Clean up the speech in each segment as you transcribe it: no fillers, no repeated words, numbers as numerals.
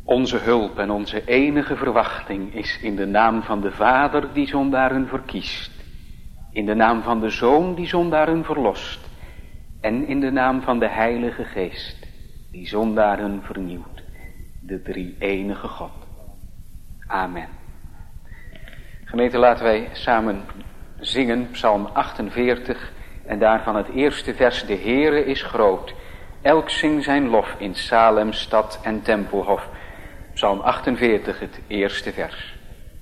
Onze hulp en onze enige verwachting is in de naam van de Vader die zondaren verkiest, in de naam van de Zoon die zondaren verlost en in de naam van de Heilige Geest die zondaren vernieuwt, de drie-enige God. Amen. Gemeente, laten wij samen zingen Psalm 48 en daarvan het eerste vers: De Heere is groot, elk zingt zijn lof in Salem, stad en tempelhof. Psalm 48, het eerste vers.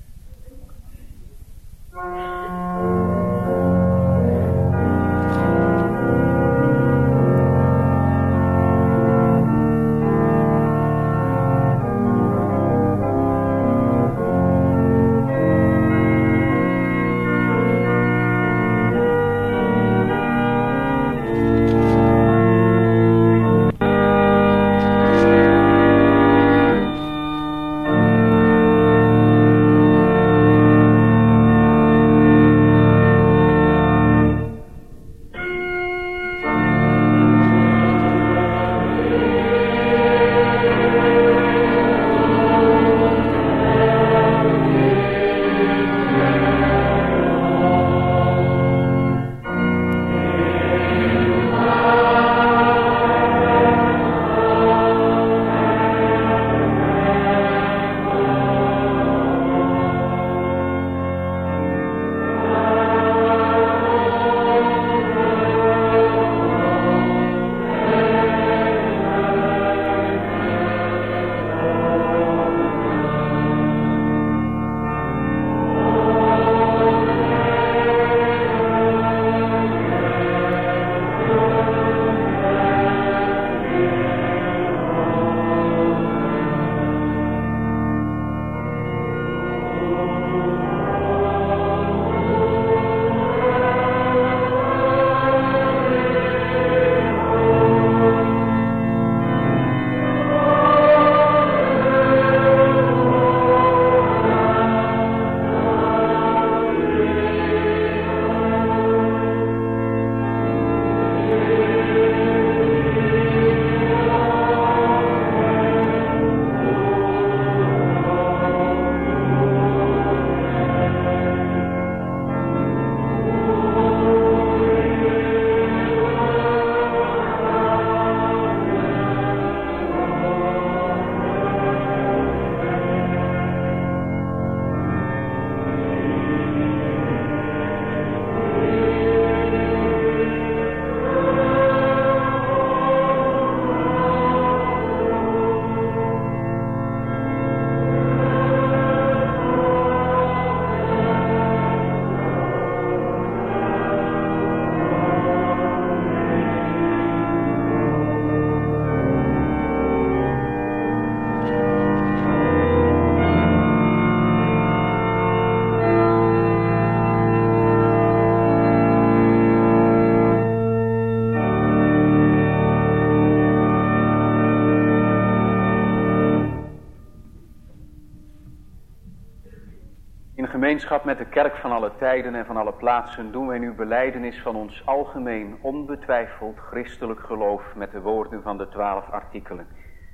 Gemeenschap met de kerk van alle tijden en van alle plaatsen doen wij nu belijdenis van ons algemeen, onbetwijfeld christelijk geloof met de woorden van de 12 artikelen.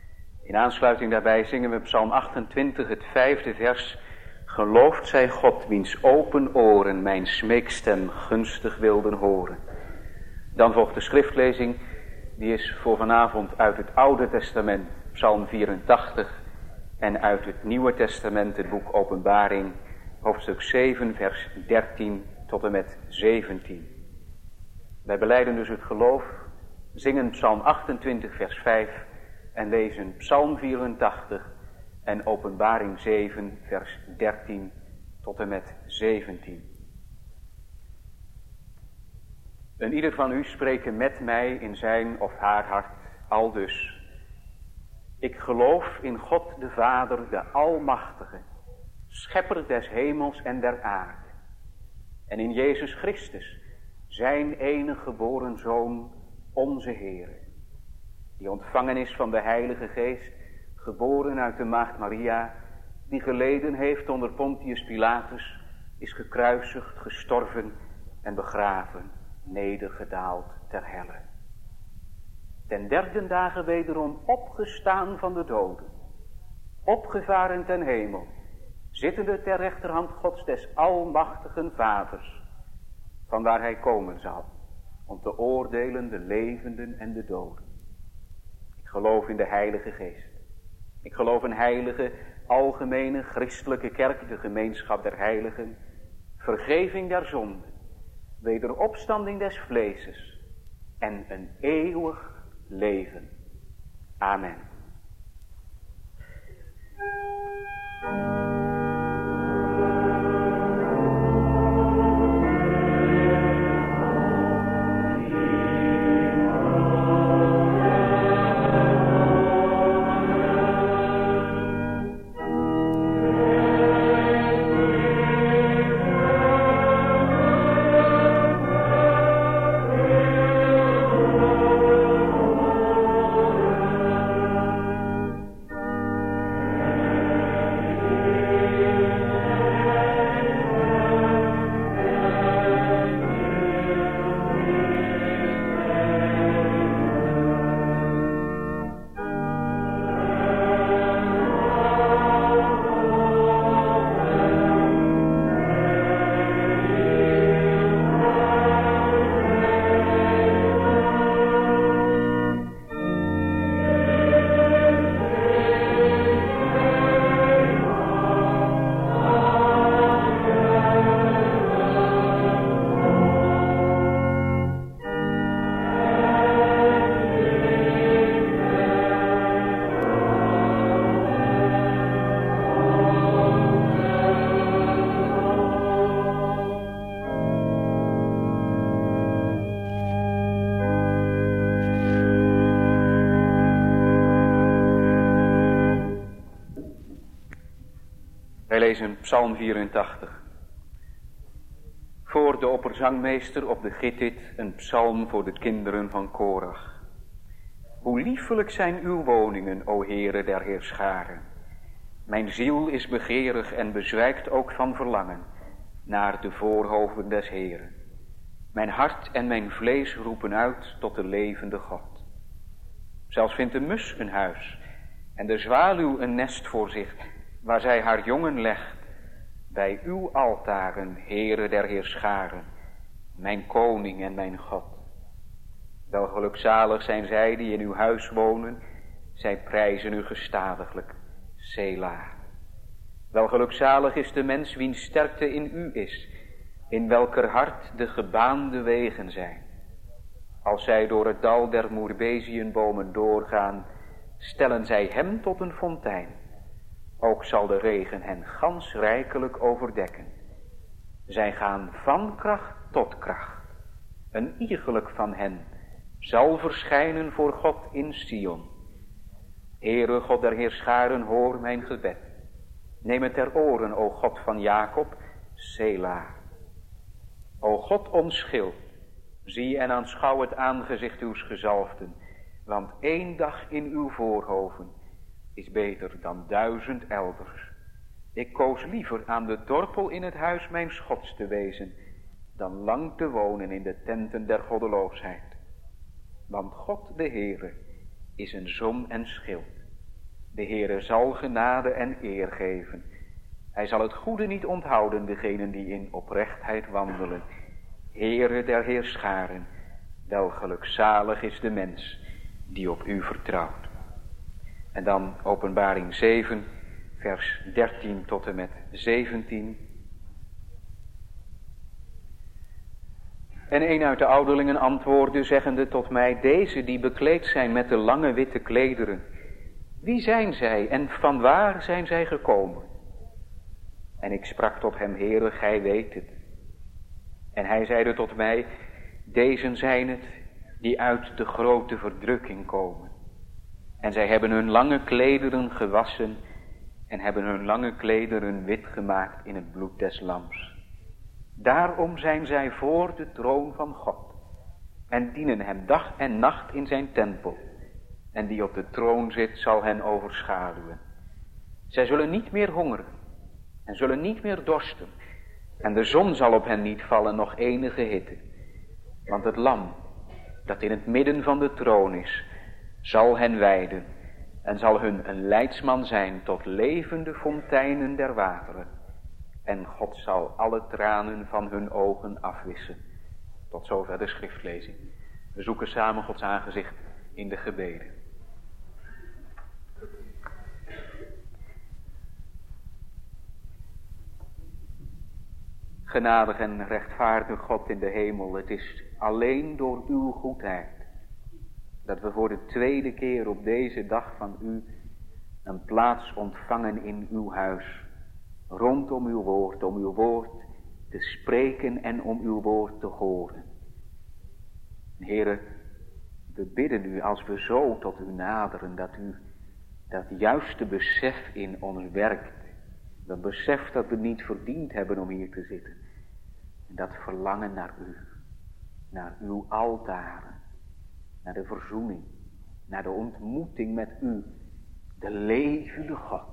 In aansluiting daarbij zingen we Psalm 28, het 5e vers. Geloofd zij God, wiens open oren mijn smeekstem gunstig wilden horen. Dan volgt de schriftlezing, die is voor vanavond uit het Oude Testament, Psalm 84, en uit het Nieuwe Testament, het boek Openbaring, hoofdstuk 7, vers 13 tot en met 17. Wij belijden dus het geloof, zingen Psalm 28, vers 5 en lezen Psalm 84 en Openbaring 7, vers 13 tot en met 17. En ieder van u spreken met mij in zijn of haar hart, aldus. Ik geloof in God de Vader, de Almachtige, Schepper des hemels en der aarde, en in Jezus Christus, zijn enige geboren Zoon, onze Heere, die ontvangen is van de Heilige Geest, geboren uit de Maagd Maria, die geleden heeft onder Pontius Pilatus, is gekruisigd, gestorven en begraven, nedergedaald ter helle. Ten derde dagen wederom opgestaan van de doden, opgevaren ten hemel, zittende ter rechterhand Gods des almachtigen Vaders, vanwaar hij komen zal, om te oordelen de levenden en de doden. Ik geloof in de Heilige Geest. Ik geloof in heilige, algemene, christelijke kerk, de gemeenschap der heiligen, vergeving der zonden, wederopstanding des vleeses en een eeuwig leven. Amen. Wij lezen Psalm 84. Voor de opperzangmeester op de gittit een psalm voor de kinderen van Korach. Hoe liefelijk zijn uw woningen, o Heere der Heerscharen. Mijn ziel is begeerig en bezwijkt ook van verlangen naar de voorhoven des Heeren. Mijn hart en mijn vlees roepen uit tot de levende God. Zelfs vindt de mus een huis en de zwaluw een nest voor zich, waar zij haar jongen legt, bij uw altaren, Heere der Heerscharen, mijn koning en mijn God. Wel gelukzalig zijn zij die in uw huis wonen, zij prijzen u gestadiglijk, Sela. Wel gelukzalig is de mens wiens sterkte in u is, in welker hart de gebaande wegen zijn. Als zij door het dal der moerbeziënbomen doorgaan, stellen zij hem tot een fontein. Ook zal de regen hen gans rijkelijk overdekken. Zij gaan van kracht tot kracht. Een iegelijk van hen zal verschijnen voor God in Sion. Heere God der Heerscharen, hoor mijn gebed. Neem het ter oren, o God van Jacob, Sela. O God ons schild, zie en aanschouw het aangezicht uws gezalfden, want 1 dag in uw voorhoven is beter dan 1000 elders. Ik koos liever aan de dorpel in het huis mijns Gods te wezen, dan lang te wonen in de tenten der goddeloosheid. Want God de Heere is een zom en schild. De Heere zal genade en eer geven. Hij zal het goede niet onthouden, degenen die in oprechtheid wandelen. Heere der Heerscharen, wel gelukzalig is de mens die op u vertrouwt. En dan Openbaring 7, vers 13 tot en met 17. En een uit de ouderlingen antwoordde, zeggende tot mij: deze die bekleed zijn met de lange witte klederen, wie zijn zij en vanwaar zijn zij gekomen? En ik sprak tot hem: Heere, gij weet het. En hij zeide tot mij: dezen zijn het die uit de grote verdrukking komen. En zij hebben hun lange klederen gewassen en hebben hun lange klederen wit gemaakt in het bloed des lams. Daarom zijn zij voor de troon van God en dienen hem dag en nacht in zijn tempel. En die op de troon zit zal hen overschaduwen. Zij zullen niet meer hongeren en zullen niet meer dorsten. En de zon zal op hen niet vallen, nog enige hitte. Want het lam dat in het midden van de troon is, zal hen weiden en zal hun een leidsman zijn tot levende fonteinen der wateren. En God zal alle tranen van hun ogen afwissen. Tot zover de schriftlezing. We zoeken samen Gods aangezicht in de gebeden. Genadig en rechtvaardig God in de hemel, het is alleen door uw goedheid dat we voor de tweede keer op deze dag van u een plaats ontvangen in uw huis. Rondom uw woord, om uw woord te spreken en om uw woord te horen. Heere, we bidden u als we zo tot u naderen, dat u dat juiste besef in ons werkt. Dat besef dat we niet verdiend hebben om hier te zitten. En dat verlangen naar u, naar uw altaren, naar de verzoening, naar de ontmoeting met u, de levende God.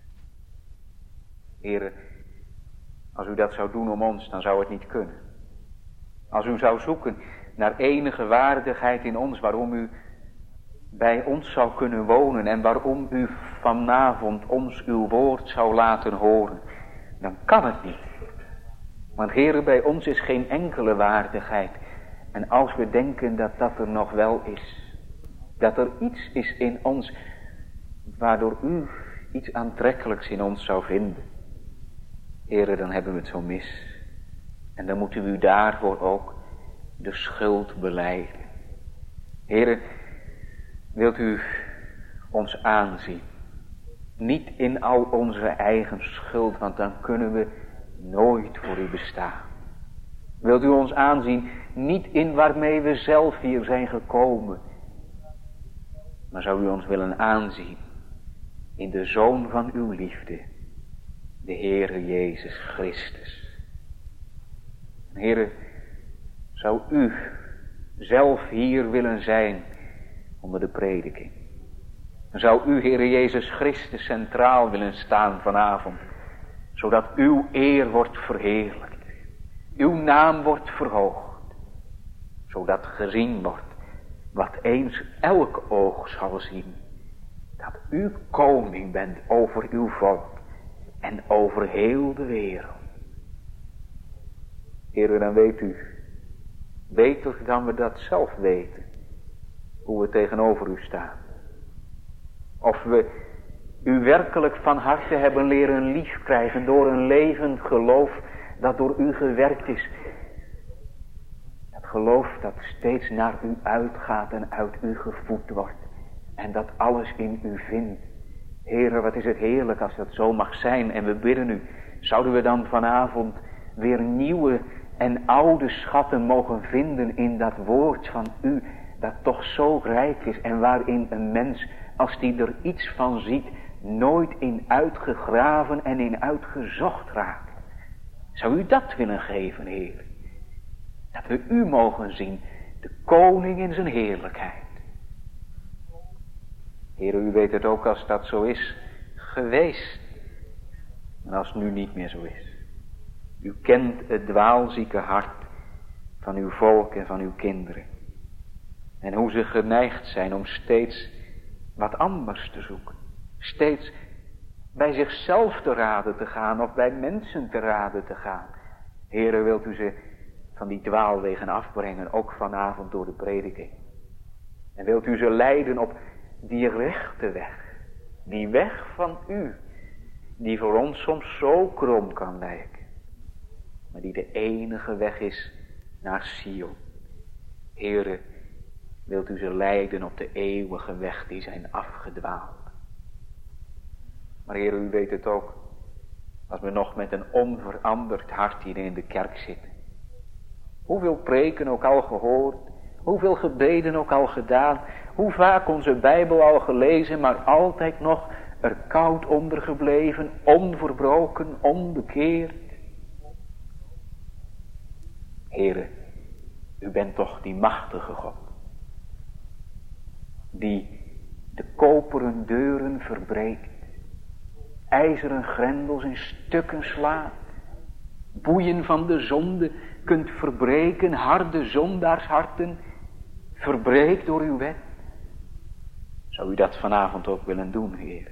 Heere, als u dat zou doen om ons, dan zou het niet kunnen. Als u zou zoeken naar enige waardigheid in ons, waarom u bij ons zou kunnen wonen en waarom u vanavond ons uw woord zou laten horen, dan kan het niet. Want Heere, bij ons is geen enkele waardigheid. En als we denken dat dat er nog wel is, dat er iets is in ons, waardoor u iets aantrekkelijks in ons zou vinden, Heere, dan hebben we het zo mis. En dan moeten we u daarvoor ook de schuld belijden. Heere, wilt u ons aanzien? Niet in al onze eigen schuld, want dan kunnen we nooit voor u bestaan. Wilt u ons aanzien, niet in waarmee we zelf hier zijn gekomen, maar zou u ons willen aanzien in de Zoon van uw liefde, de Heere Jezus Christus. Heere, zou u zelf hier willen zijn onder de prediking? Zou u, Heere Jezus Christus, centraal willen staan vanavond, zodat uw eer wordt verheerlijkt, uw naam wordt verhoogd, zodat gezien wordt wat eens elk oog zal zien, dat u koning bent over uw volk en over heel de wereld. Heere, dan weet u, beter dan we dat zelf weten, hoe we tegenover u staan. Of we u werkelijk van harte hebben leren lief krijgen door een levend geloof dat door u gewerkt is. Het geloof dat steeds naar u uitgaat en uit u gevoed wordt. En dat alles in u vindt. Heere, wat is het heerlijk als dat zo mag zijn. En we bidden u, zouden we dan vanavond weer nieuwe en oude schatten mogen vinden in dat woord van u, dat toch zo rijk is en waarin een mens, als die er iets van ziet, nooit in uitgegraven en in uitgezocht raakt. Zou u dat willen geven, Heer? Dat we u mogen zien, de koning in zijn heerlijkheid. Heer, u weet het ook als dat zo is geweest. En als het nu niet meer zo is. U kent het dwaalzieke hart van uw volk en van uw kinderen. En hoe ze geneigd zijn om steeds wat anders te zoeken. Steeds bij zichzelf te raden te gaan of bij mensen te raden te gaan. Heere, wilt u ze van die dwaalwegen afbrengen, ook vanavond door de prediking. En wilt u ze leiden op die rechte weg. Die weg van u, die voor ons soms zo krom kan lijken. Maar die de enige weg is naar Sion. Heere, wilt u ze leiden op de eeuwige weg die zijn afgedwaald. Maar Heer, u weet het ook, als we nog met een onveranderd hart hier in de kerk zitten. Hoeveel preken ook al gehoord, hoeveel gebeden ook al gedaan, hoe vaak onze Bijbel al gelezen, maar altijd nog er koud onder gebleven, onverbroken, onbekeerd. Heere, u bent toch die machtige God, die de koperen deuren verbreekt, ijzeren grendels in stukken slaat, boeien van de zonde kunt verbreken, harde zondaarsharten verbreekt door uw wet. Zou u dat vanavond ook willen doen, Heer?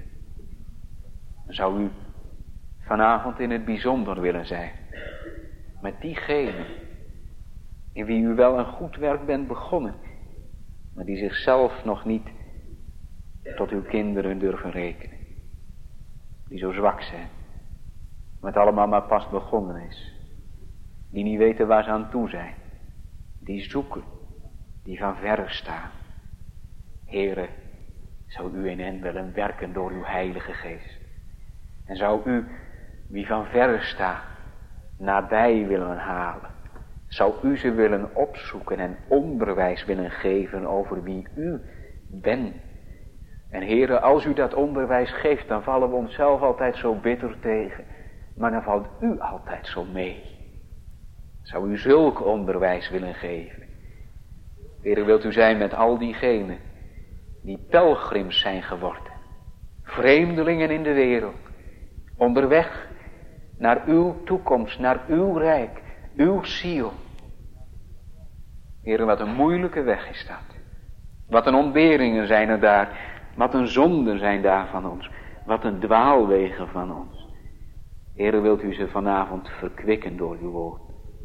Zou u vanavond in het bijzonder willen zijn met diegenen in wie u wel een goed werk bent begonnen, maar die zichzelf nog niet tot uw kinderen durven rekenen. Die zo zwak zijn, met allemaal maar pas begonnen is. Die niet weten waar ze aan toe zijn. Die zoeken, die van verre staan. Heere, zou u in hen willen werken door uw Heilige Geest. En zou u, wie van verre staat, nabij willen halen. Zou u ze willen opzoeken en onderwijs willen geven over wie u bent. En Heere, als u dat onderwijs geeft, dan vallen we onszelf altijd zo bitter tegen. Maar dan valt u altijd zo mee. Zou u zulk onderwijs willen geven? Heere, wilt u zijn met al diegenen die pelgrims zijn geworden. Vreemdelingen in de wereld. Onderweg naar uw toekomst, naar uw rijk, uw ziel. Heere, wat een moeilijke weg is dat. Wat een ontberingen zijn er daar. Wat een zonden zijn daar van ons. Wat een dwaalwegen van ons. Heere, wilt u ze vanavond verkwikken door uw woord.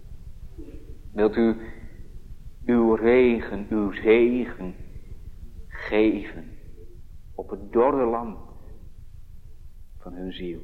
Wilt u uw regen, uw zegen geven op het dorre land van hun ziel.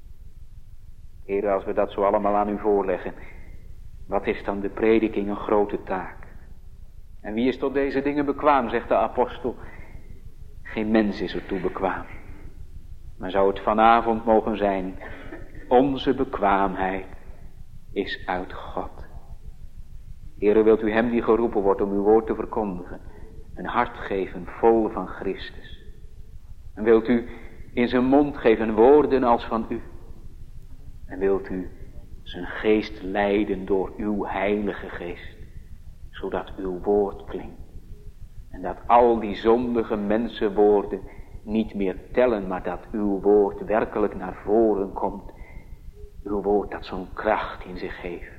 Heere, als we dat zo allemaal aan u voorleggen, wat is dan de prediking een grote taak? En wie is tot deze dingen bekwaam, zegt de apostel? Geen mens is ertoe bekwaam. Maar zou het vanavond mogen zijn, onze bekwaamheid is uit God. Heere, wilt u hem die geroepen wordt om uw woord te verkondigen, een hart geven vol van Christus. En wilt u in zijn mond geven woorden als van u. En wilt u zijn geest leiden door uw Heilige Geest, zodat uw woord klinkt. En dat al die zondige mensenwoorden niet meer tellen, maar dat uw woord werkelijk naar voren komt. Uw woord dat zo'n kracht in zich heeft.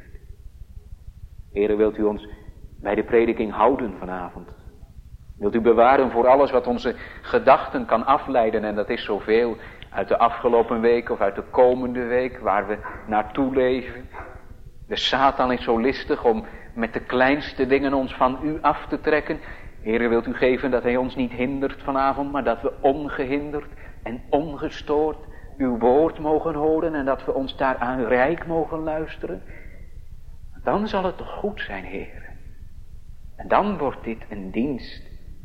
Heere, wilt u ons bij de prediking houden vanavond? Wilt u bewaren voor alles wat onze gedachten kan afleiden, en dat is zoveel uit de afgelopen week of uit de komende week waar we naartoe leven. De Satan is zo listig om met de kleinste dingen ons van u af te trekken. Heere, wilt u geven dat hij ons niet hindert vanavond, maar dat we ongehinderd en ongestoord uw woord mogen horen en dat we ons daaraan rijk mogen luisteren. Dan zal het toch goed zijn, Heere. En dan wordt dit een dienst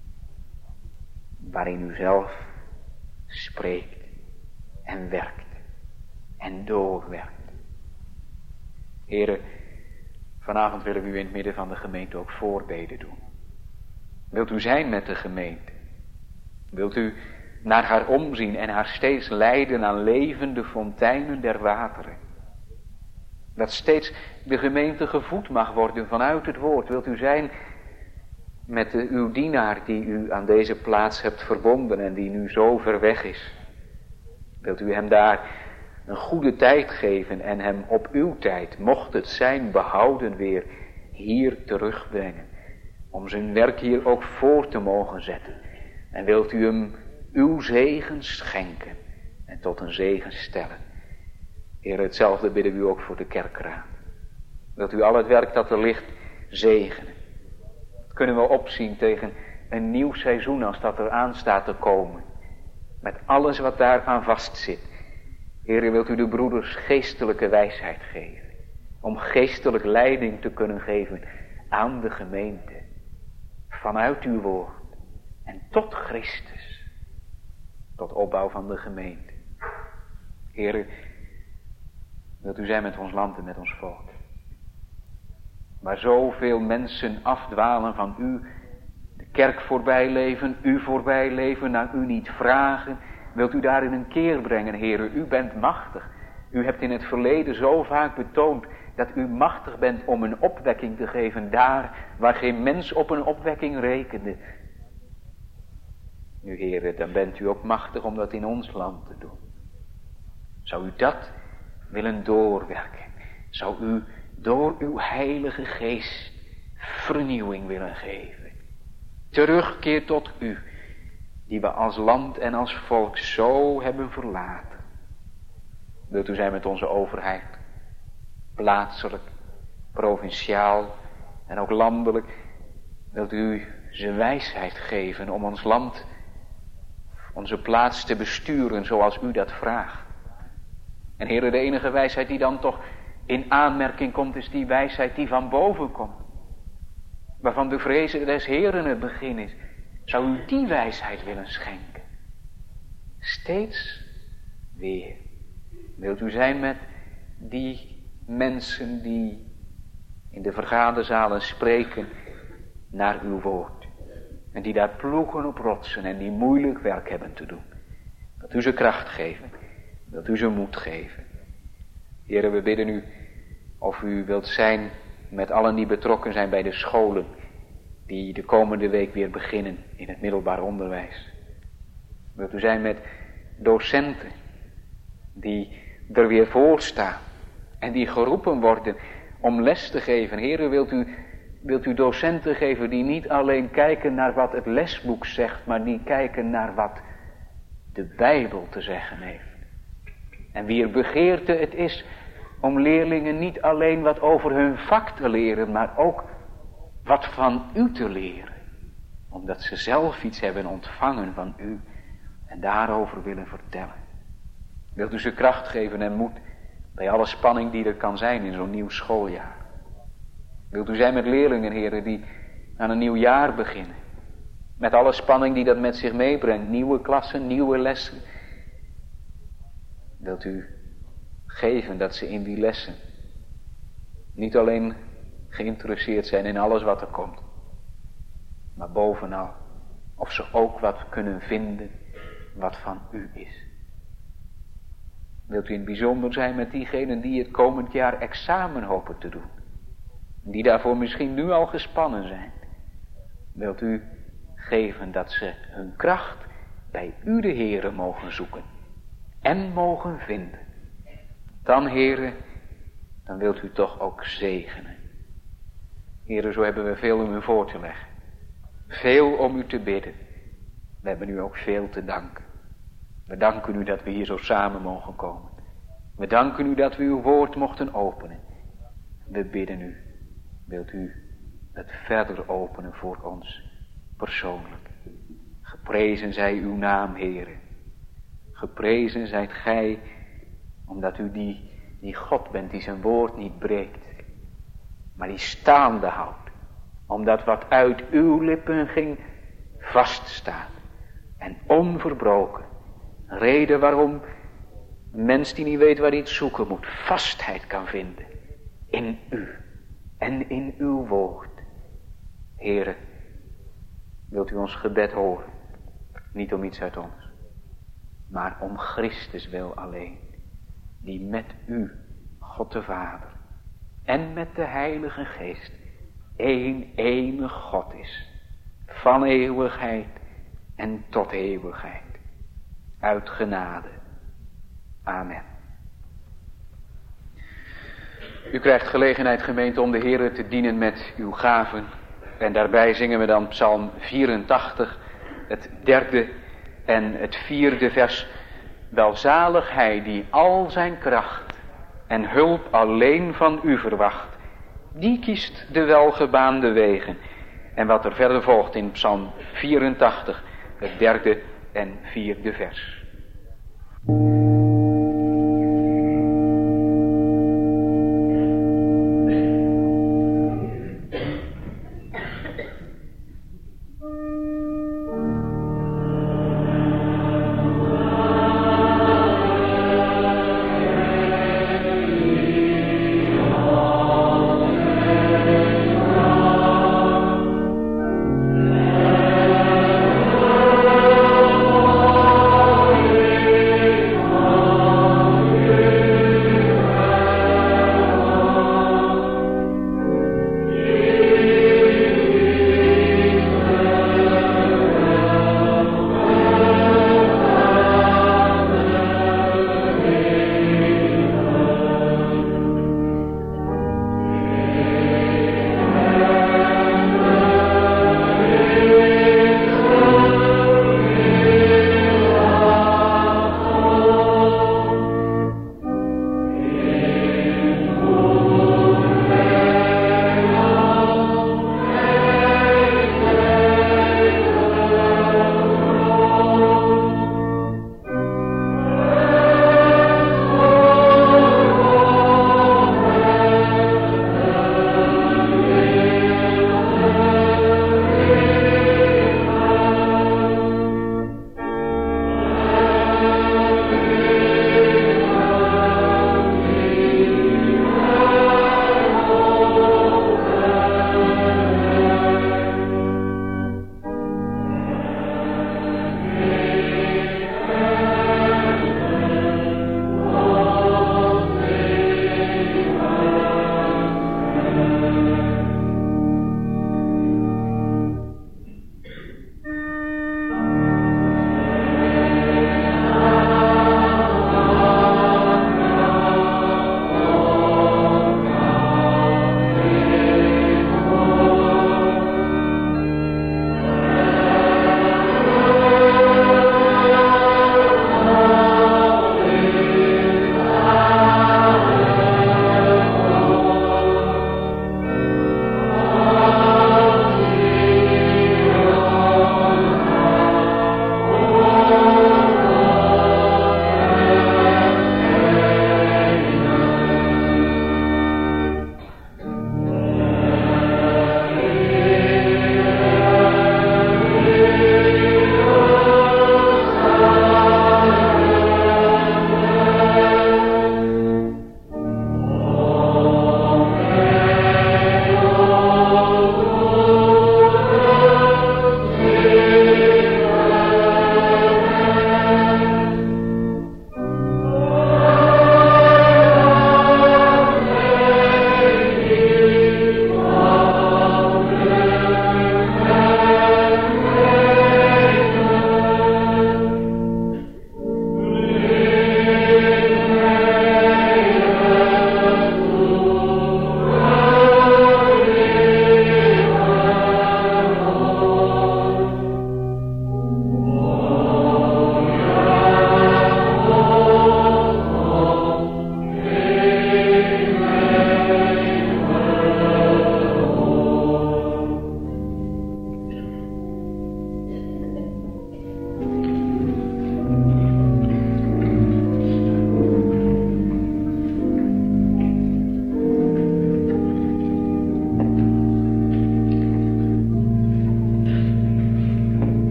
waarin u zelf spreekt en werkt en doorwerkt. Heere, vanavond willen we u in het midden van de gemeente ook voorbeden doen. Wilt u zijn met de gemeente? Wilt u naar haar omzien en haar steeds leiden aan levende fonteinen der wateren? Dat steeds de gemeente gevoed mag worden vanuit het woord. Wilt u zijn met uw dienaar die u aan deze plaats hebt verbonden en die nu zo ver weg is? Wilt u hem daar een goede tijd geven en hem op uw tijd, mocht het zijn, behouden weer hier terugbrengen? Om zijn werk hier ook voor te mogen zetten. En wilt u hem uw zegen schenken en tot een zegen stellen? Heer, hetzelfde bidden we u ook voor de kerkraad. Wilt u al het werk dat er ligt zegenen? Kunnen we opzien tegen een nieuw seizoen als dat er aan staat te komen. Met alles wat daaraan vastzit. Heer, wilt u de broeders geestelijke wijsheid geven. Om geestelijk leiding te kunnen geven aan de gemeente. Vanuit uw woord. En tot Christus. Tot opbouw van de gemeente. Heer, wilt u zijn met ons land en met ons volk. Waar zoveel mensen afdwalen van u, de kerk voorbij leven, u voorbij leven, naar u niet vragen. Wilt u daarin een keer brengen, Heere, u bent machtig. U hebt in het verleden zo vaak betoond dat u machtig bent om een opwekking te geven daar waar geen mens op een opwekking rekende. Nu, Heere, dan bent u ook machtig om dat in ons land te doen. Zou u dat willen doorwerken? Zou u door uw Heilige Geest vernieuwing willen geven? Terugkeer tot u. die we als land en als volk zo hebben verlaten. Wilt u zijn met onze overheid, plaatselijk, provinciaal en ook landelijk. Wilt u zijn wijsheid geven om ons land, onze plaats te besturen zoals u dat vraagt. En Heere, de enige wijsheid die dan toch in aanmerking komt, is die wijsheid die van boven komt. Waarvan de vrezen des Heeren het begin is. Zou u die wijsheid willen schenken? Steeds weer. Wilt u zijn met die mensen die in de vergaderzalen spreken naar uw woord. En die daar ploegen op rotsen en die moeilijk werk hebben te doen. Dat u ze kracht geven. Dat u ze moed geven. Heere, we bidden u of u wilt zijn met allen die betrokken zijn bij de scholen. Die de komende week weer beginnen in het middelbaar onderwijs. Wilt u zijn met docenten die er weer voor staan. En die geroepen worden om les te geven. Heere, wilt u docenten geven die niet alleen kijken naar wat het lesboek zegt, maar die kijken naar wat de Bijbel te zeggen heeft. En wier begeerte het is om leerlingen niet alleen wat over hun vak te leren, maar ook wat van u te leren. Omdat ze zelf iets hebben ontvangen van u en daarover willen vertellen. Wilt u ze kracht geven en moed bij alle spanning die er kan zijn in zo'n nieuw schooljaar. Wilt u zijn met leerlingen, heren, die aan een nieuw jaar beginnen. Met alle spanning die dat met zich meebrengt. Nieuwe klassen, nieuwe lessen. Wilt u geven dat ze in die lessen niet alleen geïnteresseerd zijn in alles wat er komt. Maar bovenal of ze ook wat kunnen vinden wat van u is. Wilt u in het bijzonder zijn met diegenen die het komend jaar examen hopen te doen. Die daarvoor misschien nu al gespannen zijn. Wilt u geven dat ze hun kracht bij u de Heere mogen zoeken. En mogen vinden. Dan, Heere, dan wilt u toch ook zegenen. Heere, zo hebben we veel om u voor te leggen. Veel om u te bidden. We hebben u ook veel te danken. We danken u dat we hier zo samen mogen komen. We danken u dat we uw woord mochten openen. We bidden u. Wilt u het verder openen voor ons persoonlijk. Geprezen zij uw naam, Heere. Geprezen zijt gij, omdat u die God bent die zijn woord niet breekt. Maar die staande houdt. Omdat wat uit uw lippen ging vaststaat. En onverbroken. Reden waarom een mens die niet weet waar hij het zoeken moet, vastheid kan vinden. In u. En in uw woord. Heere, wilt u ons gebed horen? Niet om iets uit ons. Maar om Christus wil alleen. Die met u, God de Vader. En met de Heilige Geest. Eén enig God is. Van eeuwigheid en tot eeuwigheid. Uit genade. Amen. U krijgt gelegenheid, gemeente, om de Heere te dienen met uw gaven. En daarbij zingen we dan Psalm 84, het 3e en het 4e vers. Welzalig hij die al zijn kracht en hulp alleen van u verwacht. Die kiest de welgebaande wegen. En wat er verder volgt in Psalm 84, het 3e en 4e vers.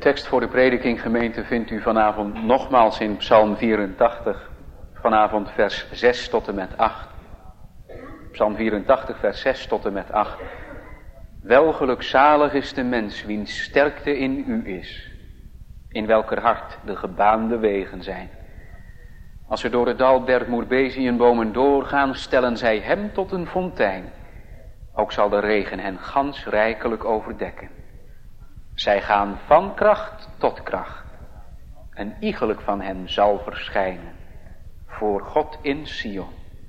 tekst voor de prediking, gemeente, vindt u vanavond nogmaals in Psalm 84, vanavond vers 6 tot en met 8. Psalm 84, vers 6 tot en met 8. Wel gelukzalig is de mens, wiens sterkte in u is, in welker hart de gebaande wegen zijn. Als ze door het dal der moerbeziënbomen doorgaan, stellen zij hem tot een fontein. Ook zal de regen hen gans rijkelijk overdekken. Zij gaan van kracht tot kracht. Een iegelijk van hen zal verschijnen, voor God in Sion.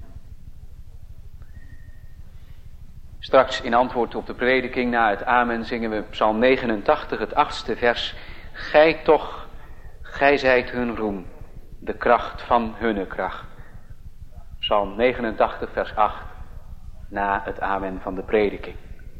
Straks in antwoord op de prediking na het amen zingen we Psalm 89, het 8e vers. Gij toch, gij zijt hun roem, de kracht van hunne kracht. Psalm 89, vers 8, na het amen van de prediking.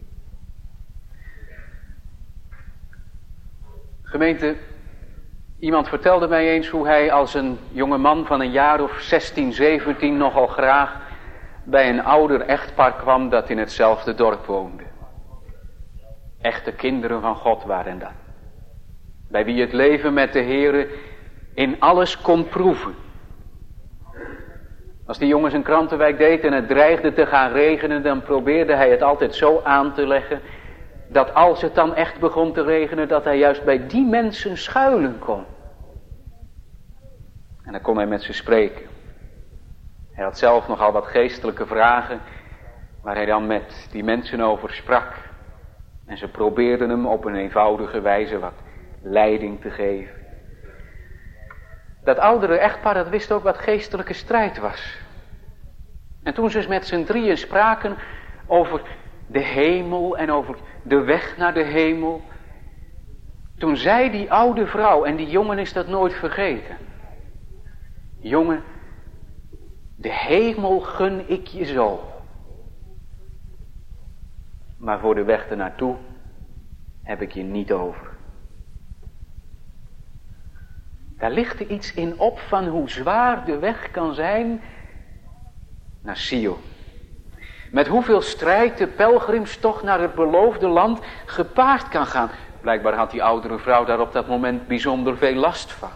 Gemeente, iemand vertelde mij eens hoe hij als een jonge man van een jaar of 16, 17 nogal graag bij een ouder echtpaar kwam dat in hetzelfde dorp woonde. Echte kinderen van God waren dat. Bij wie het leven met de Heere in alles kon proeven. Als die jongen zijn krantenwijk deed en het dreigde te gaan regenen, dan probeerde hij het altijd zo aan te leggen dat als het dan echt begon te regenen, dat hij juist bij die mensen schuilen kon. En dan kon hij met ze spreken. Hij had zelf nogal wat geestelijke vragen, waar hij dan met die mensen over sprak. En ze probeerden hem op een eenvoudige wijze wat leiding te geven. Dat oudere echtpaar, dat wist ook wat geestelijke strijd was. En toen ze met z'n drieën spraken over de hemel en over de weg naar de hemel, toen zei die oude vrouw, en die jongen is dat nooit vergeten: jongen, de hemel gun ik je zo. Maar voor de weg ernaartoe heb ik je niet over. Daar ligt er iets in op van hoe zwaar de weg kan zijn naar Sion. Met hoeveel strijd de pelgrimstocht naar het beloofde land gepaard kan gaan. Blijkbaar had die oudere vrouw daar op dat moment bijzonder veel last van.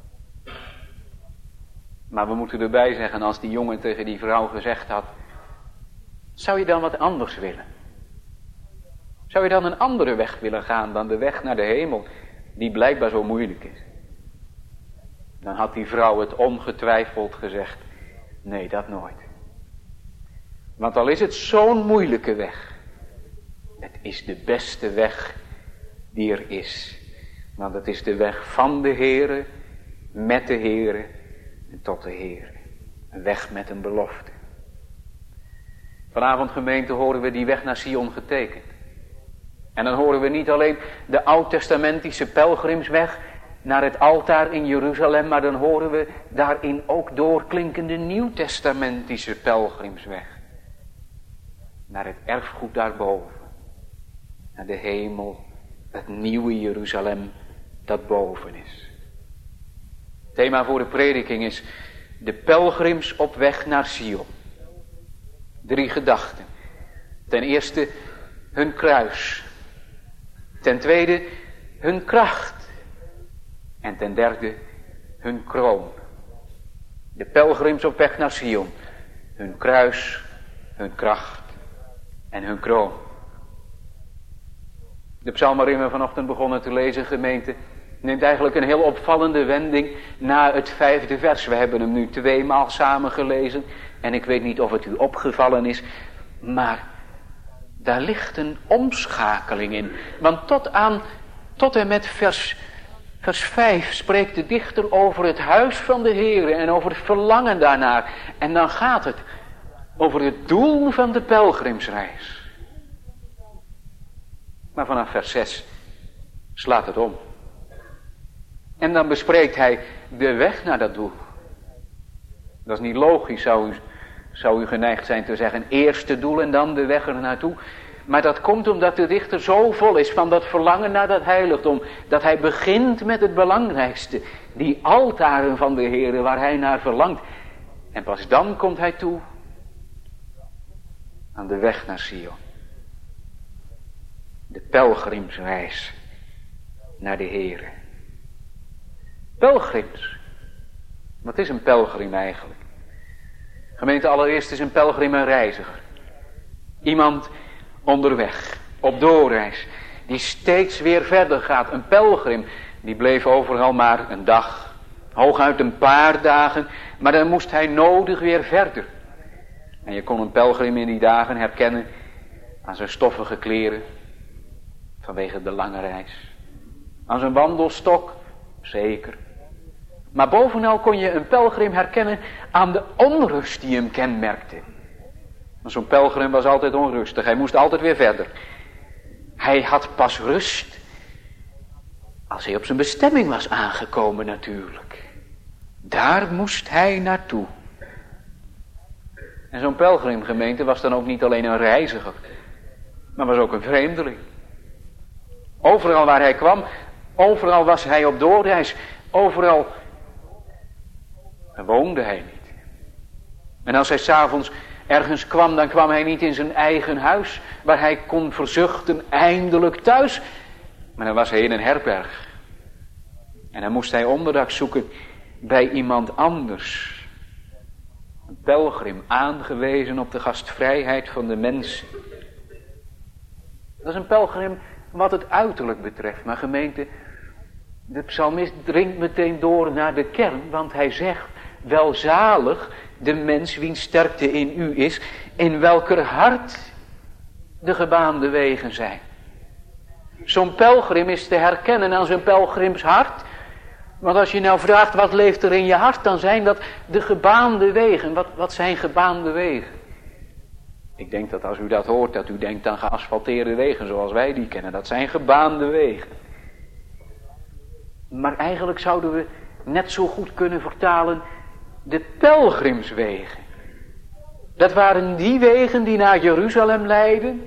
Maar we moeten erbij zeggen, als die jongen tegen die vrouw gezegd had: zou je dan wat anders willen? Zou je dan een andere weg willen gaan dan de weg naar de hemel, die blijkbaar zo moeilijk is? Dan had die vrouw het ongetwijfeld gezegd: nee, dat nooit. Want al is het zo'n moeilijke weg, het is de beste weg die er is. Want het is de weg van de Heere, met de Heere en tot de Heere. Een weg met een belofte. Vanavond, gemeente, horen we die weg naar Sion getekend. En dan horen we niet alleen de oud-testamentische pelgrimsweg naar het altaar in Jeruzalem, maar dan horen we daarin ook doorklinkende nieuw-testamentische pelgrimsweg. Naar het erfgoed daarboven. Naar de hemel, het nieuwe Jeruzalem dat boven is. Het thema voor de prediking is de pelgrims op weg naar Sion. 3 gedachten. Ten eerste hun kruis. Ten tweede hun kracht. En ten derde hun kroon. De pelgrims op weg naar Sion. Hun kruis, hun kracht en hun kroon. De psalm waarin we vanochtend begonnen te lezen, gemeente, neemt eigenlijk een heel opvallende wending na het 5e vers. We hebben hem nu 2 maal samen gelezen. En ik weet niet of het u opgevallen is, maar daar ligt een omschakeling in. Want tot en met vers 5 spreekt de dichter over het huis van de Heere en over het verlangen daarnaar. En dan gaat het over het doel van de pelgrimsreis. Maar vanaf vers 6 slaat het om. En dan bespreekt hij de weg naar dat doel. Dat is niet logisch, zou u geneigd zijn te zeggen. Eerst het doel en dan de weg er naartoe. Maar dat komt omdat de dichter zo vol is van dat verlangen naar dat heiligdom, dat hij begint met het belangrijkste. Die altaren van de Heere waar hij naar verlangt. En pas dan komt hij toe aan de weg naar Sion. De pelgrimsreis. naar de Heere. Pelgrims. Wat is een pelgrim eigenlijk? Gemeente, allereerst is een pelgrim een reiziger. Iemand onderweg, op doorreis, die steeds weer verder gaat. Een pelgrim, die bleef overal maar een dag, hooguit een paar dagen, maar dan moest hij nodig weer verder. En je kon een pelgrim in die dagen herkennen aan zijn stoffige kleren, vanwege de lange reis. Aan zijn wandelstok, zeker. Maar bovenal kon je een pelgrim herkennen aan de onrust die hem kenmerkte. Want zo'n pelgrim was altijd onrustig, hij moest altijd weer verder. Hij had pas rust als hij op zijn bestemming was aangekomen natuurlijk. Daar moest hij naartoe. En zo'n pelgrimgemeente was dan ook niet alleen een reiziger, maar was ook een vreemdeling. Overal waar hij kwam, overal was hij op doorreis, overal woonde hij niet. En als hij 's avonds ergens kwam, dan kwam hij niet in zijn eigen huis, waar hij kon verzuchten eindelijk thuis, maar dan was hij in een herberg. En dan moest hij onderdak zoeken bij iemand anders. Een pelgrim, aangewezen op de gastvrijheid van de mensen. Dat is een pelgrim wat het uiterlijk betreft. Maar gemeente, de psalmist dringt meteen door naar de kern. Want hij zegt, welzalig de mens wiens sterkte in u is, in welker hart de gebaande wegen zijn. Zo'n pelgrim is te herkennen aan zijn pelgrims hart. Want als je nou vraagt, wat leeft er in je hart, dan zijn dat de gebaande wegen. Wat zijn gebaande wegen? Ik denk dat als u dat hoort, dat u denkt aan geasfalteerde wegen zoals wij die kennen. Dat zijn gebaande wegen. Maar eigenlijk zouden we net zo goed kunnen vertalen de pelgrimswegen. Dat waren die wegen die naar Jeruzalem leidden.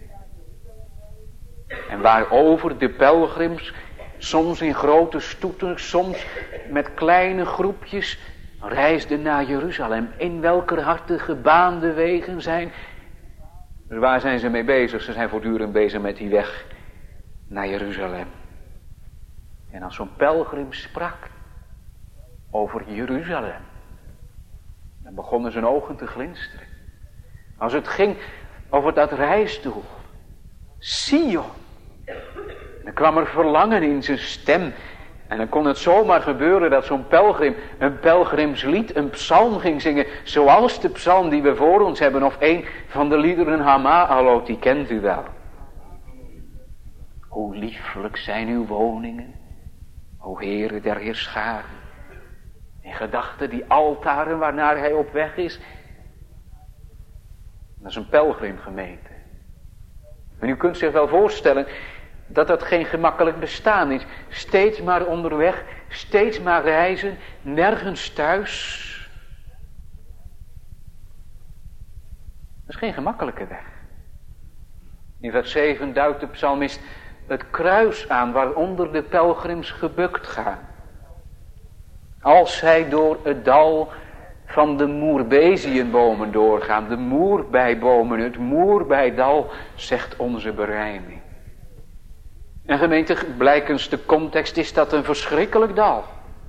En waarover de pelgrims soms in grote stoeten, soms met kleine groepjes reisden naar Jeruzalem. In welker hart de gebaande wegen zijn. Dus waar zijn ze mee bezig? Ze zijn voortdurend bezig met die weg naar Jeruzalem. En als zo'n pelgrim sprak over Jeruzalem, dan begonnen zijn ogen te glinsteren. Als het ging over dat reisdoel, Sion, dan kwam er verlangen in zijn stem. En dan kon het zomaar gebeuren dat zo'n pelgrim een pelgrimslied, een psalm ging zingen. Zoals de psalm die we voor ons hebben. Of een van de liederen Hama'alot, die kent u wel. Hoe lieflijk zijn uw woningen, o Heere der Heerscharen. In gedachten die altaren waarnaar hij op weg is. Dat is een pelgrimgemeente. En u kunt zich wel voorstellen dat dat geen gemakkelijk bestaan is. Steeds maar onderweg, steeds maar reizen, nergens thuis. Dat is geen gemakkelijke weg. In vers 7 duidt de psalmist het kruis aan waaronder de pelgrims gebukt gaan. Als zij door het dal van de moerbeziënbomen doorgaan, de moerbeibomen, het moerbeidal, zegt onze berijming. En gemeente, blijkens de context is dat een verschrikkelijk dal.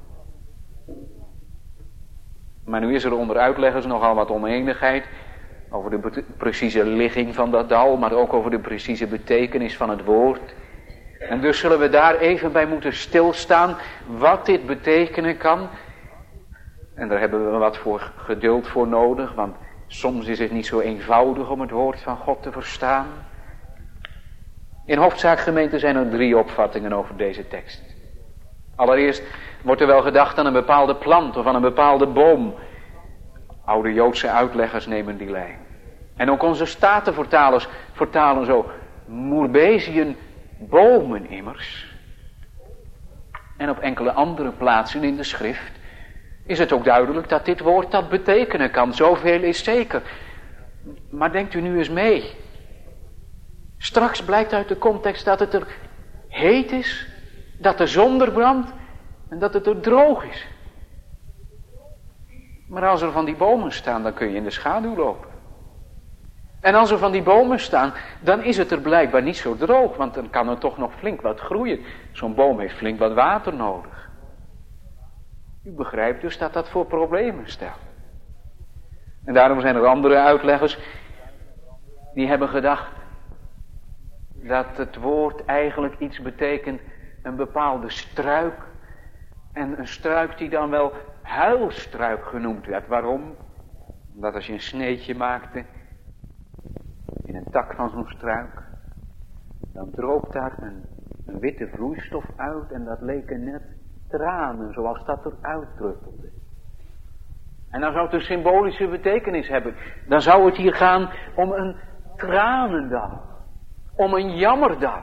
Maar nu is er onder uitleggers nogal wat oneenigheid over de precieze ligging van dat dal, maar ook over de precieze betekenis van het woord. En dus zullen we daar even bij moeten stilstaan wat dit betekenen kan. En daar hebben we wat voor geduld voor nodig, want soms is het niet zo eenvoudig om het woord van God te verstaan. In hoofdzaak gemeente zijn er 3 opvattingen over deze tekst. Allereerst wordt er wel gedacht aan een bepaalde plant of aan een bepaalde boom. Oude Joodse uitleggers nemen die lijn. En ook onze statenvertalers vertalen zo moerbeziën bomen immers. En op enkele andere plaatsen in de schrift is het ook duidelijk dat dit woord dat betekenen kan. Zoveel is zeker. Maar denkt u nu eens mee. Straks blijkt uit de context dat het er heet is, dat de zon er brandt en dat het er droog is. Maar als er van die bomen staan, dan kun je in de schaduw lopen. En als er van die bomen staan, dan is het er blijkbaar niet zo droog, want dan kan er toch nog flink wat groeien. Zo'n boom heeft flink wat water nodig. U begrijpt dus dat dat voor problemen stelt. En daarom zijn er andere uitleggers die hebben gedacht dat het woord eigenlijk iets betekent, een bepaalde struik. En een struik die dan wel huilstruik genoemd werd. Waarom? Omdat als je een sneetje maakte in een tak van zo'n struik, dan droop daar een witte vloeistof uit en dat leken net tranen zoals dat eruit druppelde. En dan zou het een symbolische betekenis hebben. Dan zou het hier gaan om een tranendal. Om een jammerdal.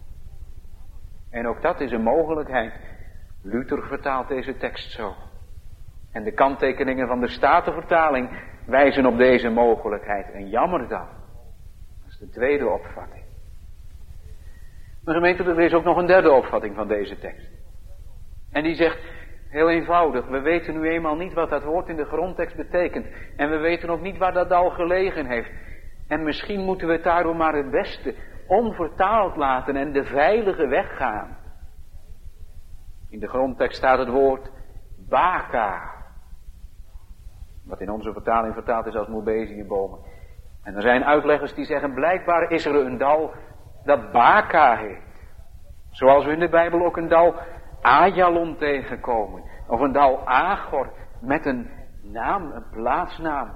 En ook dat is een mogelijkheid. Luther vertaalt deze tekst zo. En de kanttekeningen van de Statenvertaling wijzen op deze mogelijkheid. Een jammerdal. Dat is de tweede opvatting. Maar gemeente, er is ook nog een derde opvatting van deze tekst. En die zegt, heel eenvoudig, we weten nu eenmaal niet wat dat woord in de grondtekst betekent. En we weten ook niet waar dat dal gelegen heeft. En misschien moeten we het daarom maar het beste onvertaald laten en de veilige weg gaan. In de grondtekst staat het woord Baka. Wat in onze vertaling vertaald is als moerbeziënbomen. En er zijn uitleggers die zeggen, blijkbaar is er een dal dat Baka heet. Zoals we in de Bijbel ook een dal Ajalon tegenkomen. Of een dal Agor met een naam, een plaatsnaam.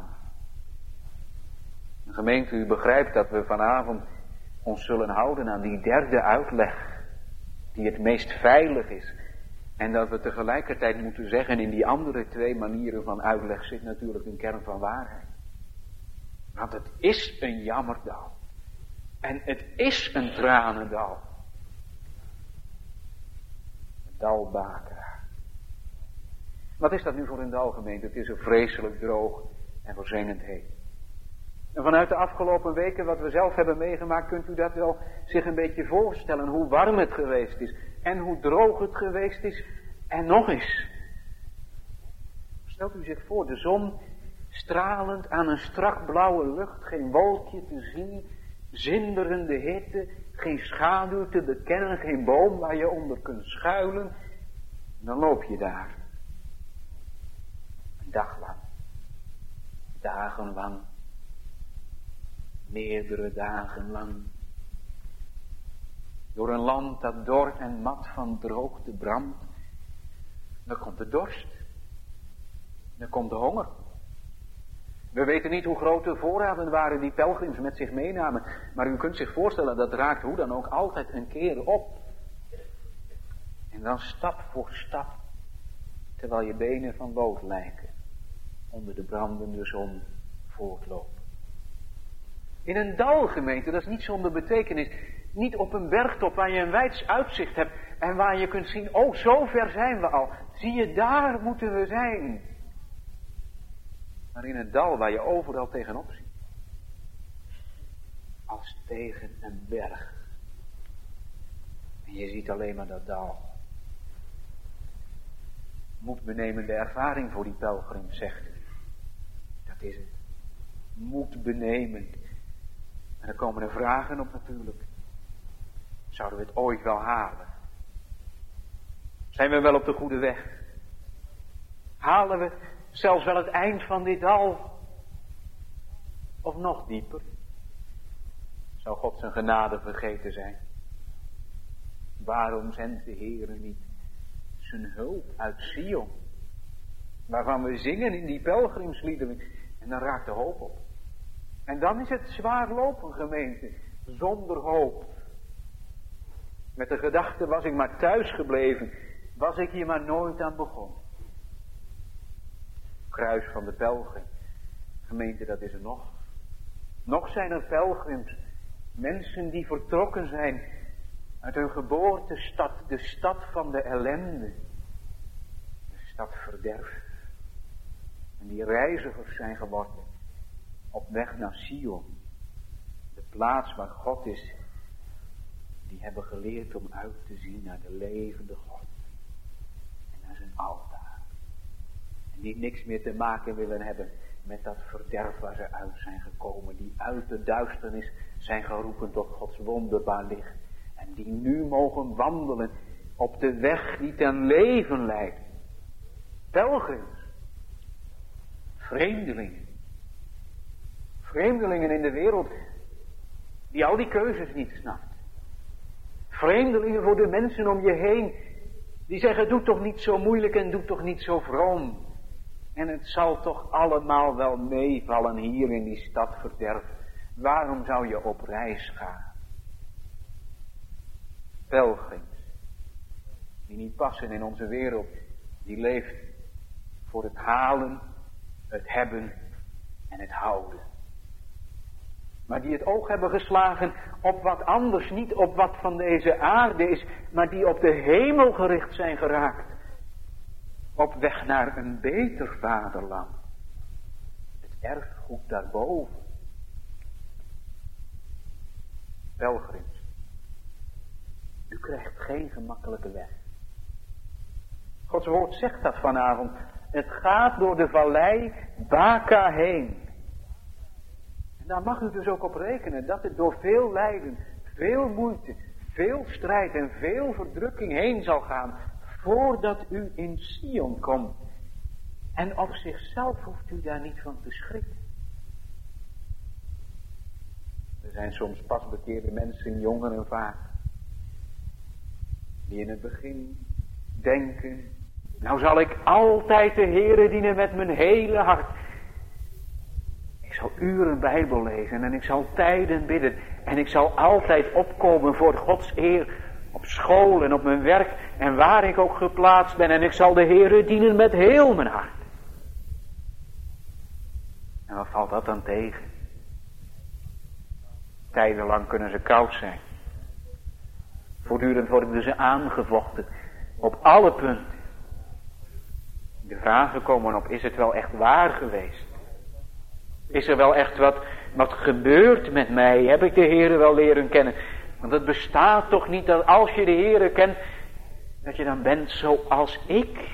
Gemeente, u begrijpt dat we vanavond ons zullen houden aan die derde uitleg. Die het meest veilig is. En dat we tegelijkertijd moeten zeggen, in die andere twee manieren van uitleg zit natuurlijk een kern van waarheid. Want het is een jammerdal. En het is een tranendal. Het dal Baka. Wat is dat nu voor een dal, gemeente? Het is er vreselijk droog en verzengend heet. En vanuit de afgelopen weken wat we zelf hebben meegemaakt, kunt u dat wel zich een beetje voorstellen. Hoe warm het geweest is. En hoe droog het geweest is. En nog eens. Stelt u zich voor, de zon stralend aan een strak blauwe lucht. Geen wolkje te zien. Zinderende hitte. Geen schaduw te bekennen. Geen boom waar je onder kunt schuilen. En dan loop je daar. Een dag lang. Dagenlang. Meerdere dagen lang. Door een land dat dor en mat van droogte brandt. Dan komt de dorst. Dan komt de honger. We weten niet hoe groot de voorraden waren die pelgrims met zich meenamen. Maar u kunt zich voorstellen, dat raakt hoe dan ook altijd een keer op. En dan stap voor stap. Terwijl je benen van lood lijken. Onder de brandende zon voortlopen. In een dal, gemeente, dat is niet zonder betekenis. Niet op een bergtop waar je een wijds uitzicht hebt. En waar je kunt zien, oh, zo ver zijn we al. Zie je, daar moeten we zijn. Maar in een dal waar je overal tegenop ziet. Als tegen een berg. En je ziet alleen maar dat dal. Moedbenemende ervaring voor die pelgrim, zegt u. Dat is het. Moedbenemend. En er komen er vragen op natuurlijk. Zouden we het ooit wel halen? Zijn we wel op de goede weg? Halen we zelfs wel het eind van dit dal? Of nog dieper? Zou God zijn genade vergeten zijn? Waarom zendt de Heere niet zijn hulp uit Sion? Waarvan we zingen in die pelgrimsliederen. En dan raakt de hoop op. En dan is het zwaar lopen, gemeente. Zonder hoop. Met de gedachte, was ik maar thuis gebleven. Was ik hier maar nooit aan begonnen. Kruis van de pelgrim. Gemeente, dat is er nog. Nog zijn er pelgrims. Mensen die vertrokken zijn uit hun geboortestad. De stad van de ellende. De stad verderf. En die reizigers zijn geworden. Op weg naar Sion. De plaats waar God is. Die hebben geleerd om uit te zien naar de levende God. En naar zijn altaar. En die niks meer te maken willen hebben met dat verderf waar ze uit zijn gekomen, die uit de duisternis zijn geroepen tot Gods wonderbaar licht. En die nu mogen wandelen op de weg die ten leven leidt. Pelgrims. Vreemdelingen. Vreemdelingen in de wereld die al die keuzes niet snapt. Vreemdelingen voor de mensen om je heen die zeggen, doe toch niet zo moeilijk en doe toch niet zo vroom. En het zal toch allemaal wel meevallen hier in die stad verderf. Waarom zou je op reis gaan? Pelgrims, die niet passen in onze wereld, die leeft voor het halen, het hebben en het houden. Maar die het oog hebben geslagen op wat anders, niet op wat van deze aarde is, maar die op de hemel gericht zijn geraakt. Op weg naar een beter vaderland. Het erfgoed daarboven. Pelgrims, u krijgt geen gemakkelijke weg. Gods woord zegt dat vanavond. Het gaat door de vallei Baka heen. En daar mag u dus ook op rekenen dat het door veel lijden, veel moeite, veel strijd en veel verdrukking heen zal gaan, voordat u in Sion komt. En op zichzelf hoeft u daar niet van te schrikken. Er zijn soms pas bekeerde mensen, jongen en vaak, die in het begin denken, nou zal ik altijd de Heere dienen met mijn hele hart. Ik zal uren Bijbel lezen en ik zal tijden bidden. En ik zal altijd opkomen voor Gods eer. Op school en op mijn werk en waar ik ook geplaatst ben. En ik zal de Heere dienen met heel mijn hart. En wat valt dat dan tegen? Tijdenlang kunnen ze koud zijn. Voortdurend worden ze aangevochten. Op alle punten. De vragen komen op, is het wel echt waar geweest? Is er wel echt wat gebeurt met mij? Heb ik de Heere wel leren kennen? Want het bestaat toch niet dat als je de Heere kent, dat je dan bent zoals ik.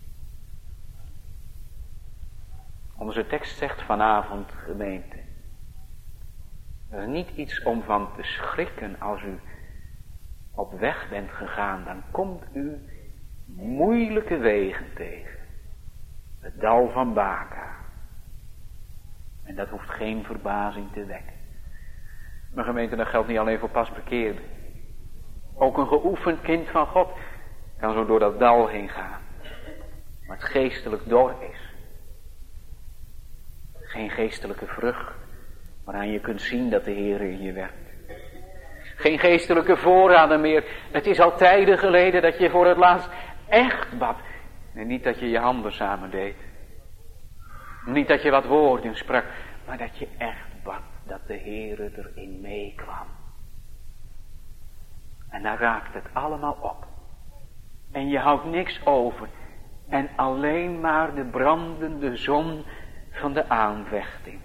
Onze tekst zegt vanavond, gemeente, er is niet iets om van te schrikken als u op weg bent gegaan. Dan komt u moeilijke wegen tegen. Het dal van Baka. En dat hoeft geen verbazing te wekken. Maar gemeente, dat geldt niet alleen voor pasbekeerden. Ook een geoefend kind van God kan zo door dat dal heen gaan. Maar het geestelijk dor is. Geen geestelijke vrucht waaraan je kunt zien dat de Heer in je werkt. Geen geestelijke voorraden meer. Het is al tijden geleden dat je voor het laatst echt bad. En niet dat je je handen samen deed. Niet dat je wat woorden sprak. Maar dat je echt bad dat de Heere erin meekwam. En dan raakt het allemaal op. En je houdt niks over. En alleen maar de brandende zon van de aanvechting.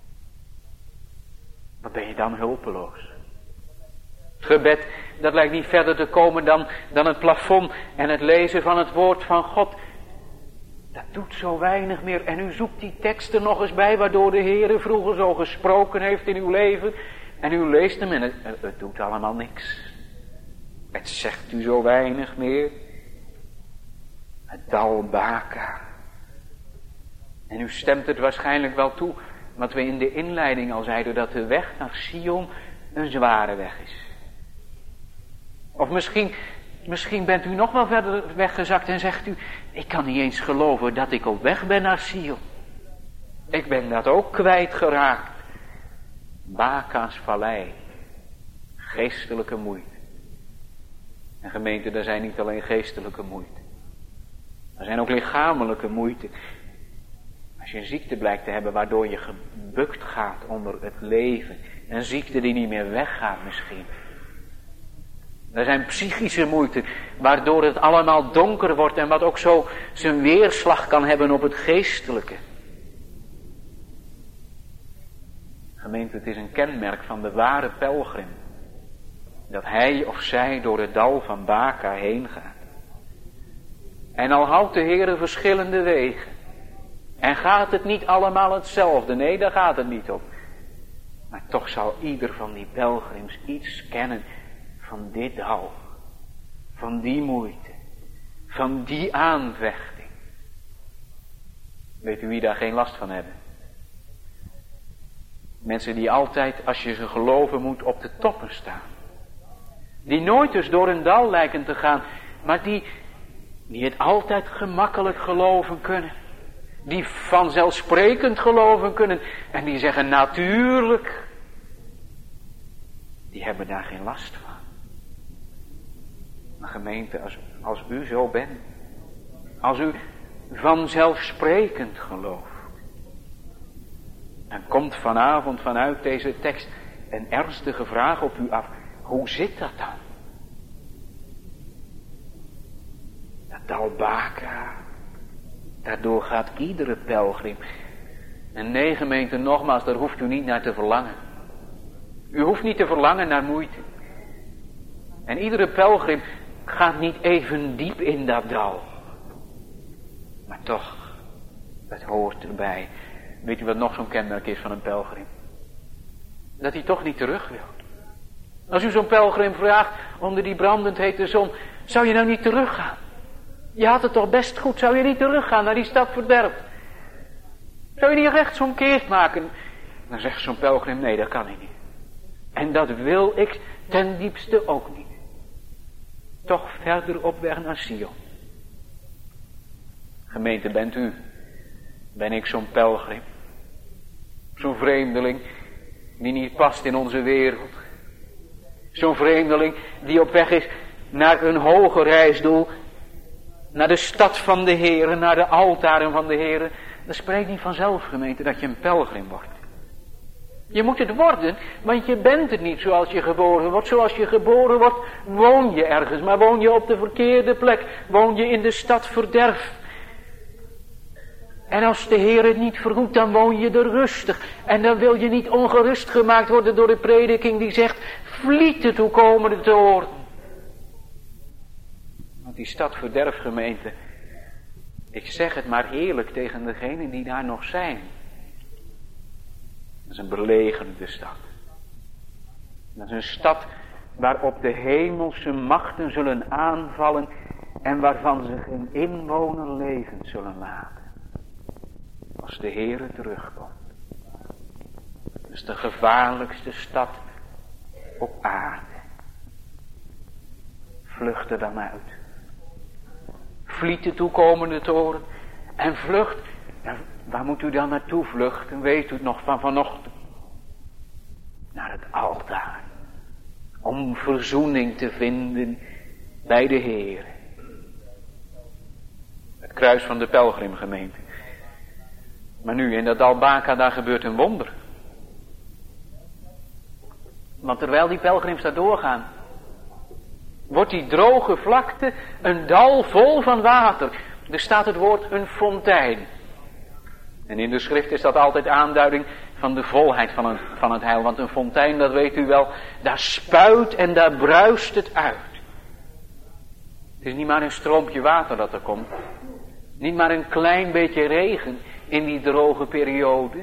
Wat ben je dan hulpeloos? Het gebed, dat lijkt niet verder te komen dan het plafond en het lezen van het woord van God. Dat doet zo weinig meer. En u zoekt die teksten nog eens bij, waardoor de Heere vroeger zo gesproken heeft in uw leven. En u leest hem en het doet allemaal niks. Het zegt u zo weinig meer. Het dal Baka. En u stemt het waarschijnlijk wel toe, wat we in de inleiding al zeiden, dat de weg naar Sion een zware weg is. Of misschien bent u nog wel verder weggezakt en zegt u, ik kan niet eens geloven dat ik op weg ben naar Sion. Ik ben dat ook kwijtgeraakt. Baka's vallei. Geestelijke moeite. En gemeente, er zijn niet alleen geestelijke moeite. Er zijn ook lichamelijke moeite. Als je een ziekte blijkt te hebben waardoor je gebukt gaat onder het leven. Een ziekte die niet meer weggaat misschien. Er zijn psychische moeite waardoor het allemaal donker wordt en wat ook zo zijn weerslag kan hebben op het geestelijke. Gemeente, het is een kenmerk van de ware pelgrim. Dat hij of zij door het dal van Baka heen gaat. En al houdt de Heere verschillende wegen. En gaat het niet allemaal hetzelfde? Nee, daar gaat het niet om. Maar toch zal ieder van die pelgrims iets kennen van dit dal. Van die moeite. Van die aanvechting. Weet u wie daar geen last van hebben? Mensen die altijd, als je ze geloven moet, op de toppen staan. Die nooit dus door een dal lijken te gaan. Maar die het altijd gemakkelijk geloven kunnen. Die vanzelfsprekend geloven kunnen. En die zeggen natuurlijk. Die hebben daar geen last van. Maar gemeente, als u zo bent. Als u vanzelfsprekend gelooft. Dan komt vanavond vanuit deze tekst een ernstige vraag op u af. Hoe zit dat dan? Dat dal Baca. Daardoor gaat iedere pelgrim. En nee, gemeente, nogmaals, daar hoeft u niet naar te verlangen. U hoeft niet te verlangen naar moeite. En iedere pelgrim gaat niet even diep in dat dal. Maar toch, het hoort erbij. Weet u wat nog zo'n kenmerk is van een pelgrim? Dat hij toch niet terug wil. Als u zo'n pelgrim vraagt onder die brandend hete zon, zou je nou niet teruggaan? Je had het toch best goed, zou je niet teruggaan naar die stad verderf? Zou je niet rechtsomkeerd maken? Dan zegt zo'n pelgrim, nee, dat kan ik niet. En dat wil ik ten diepste ook niet. Toch verder op weg naar Sion. Gemeente, bent u? Ben ik zo'n pelgrim? Zo'n vreemdeling die niet past in onze wereld. Zo'n vreemdeling die op weg is naar een hoger reisdoel. Naar de stad van de Heere, naar de altaren van de Heere. Dat spreekt niet vanzelf, gemeente, dat je een pelgrim wordt. Je moet het worden, want je bent het niet zoals je geboren wordt. Zoals je geboren wordt, woon je ergens, maar woon je op de verkeerde plek. Woon je in de stad verderf. En als de Heer het niet vergoedt, dan woon je er rustig. En dan wil je niet ongerust gemaakt worden door de prediking die zegt, vliet de toekomende toorn. Want die stad verderf, gemeente, ik zeg het maar eerlijk tegen degenen die daar nog zijn. Dat is een belegerde stad. Dat is een stad waarop de hemelse machten zullen aanvallen en waarvan ze geen inwoner levend zullen laten. Als de Heere terugkomt. Dat is de gevaarlijkste stad op aarde. Vlucht er dan uit. Vliet de toekomende toren. En vlucht. Ja, waar moet u dan naartoe vluchten? Weet u het nog van vanochtend? Naar het altaar. Om verzoening te vinden bij de Heere. Het kruis van de pelgrimgemeente. Maar nu in dat dal Baca, daar gebeurt een wonder. Want terwijl die pelgrims daar doorgaan, wordt die droge vlakte een dal vol van water. Er staat het woord een fontein. En in de schrift is dat altijd aanduiding van de volheid van het heil. Want een fontein, dat weet u wel, daar spuit en daar bruist het uit. Het is niet maar een stroompje water dat er komt. Niet maar een klein beetje regen in die droge periode.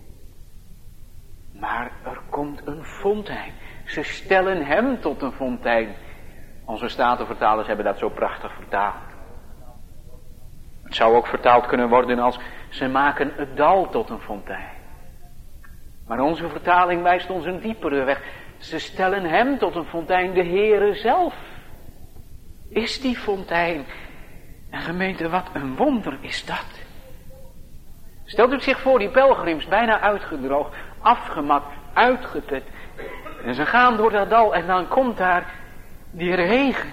Maar er komt een fontein. Ze stellen hem tot een fontein. Onze statenvertalers hebben dat zo prachtig vertaald. Het zou ook vertaald kunnen worden als ze maken het dal tot een fontein. Maar onze vertaling wijst ons een diepere weg. Ze stellen hem tot een fontein, de Heere zelf. Is die fontein. En gemeente, wat een wonder is dat. Stelt u zich voor, die pelgrims bijna uitgedroogd, afgemat, uitgeput. En ze gaan door dat dal en dan komt daar die regen.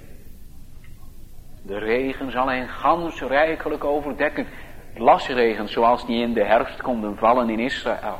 De regen zal hen gans rijkelijk overdekken. Plasregen zoals die in de herfst konden vallen in Israël.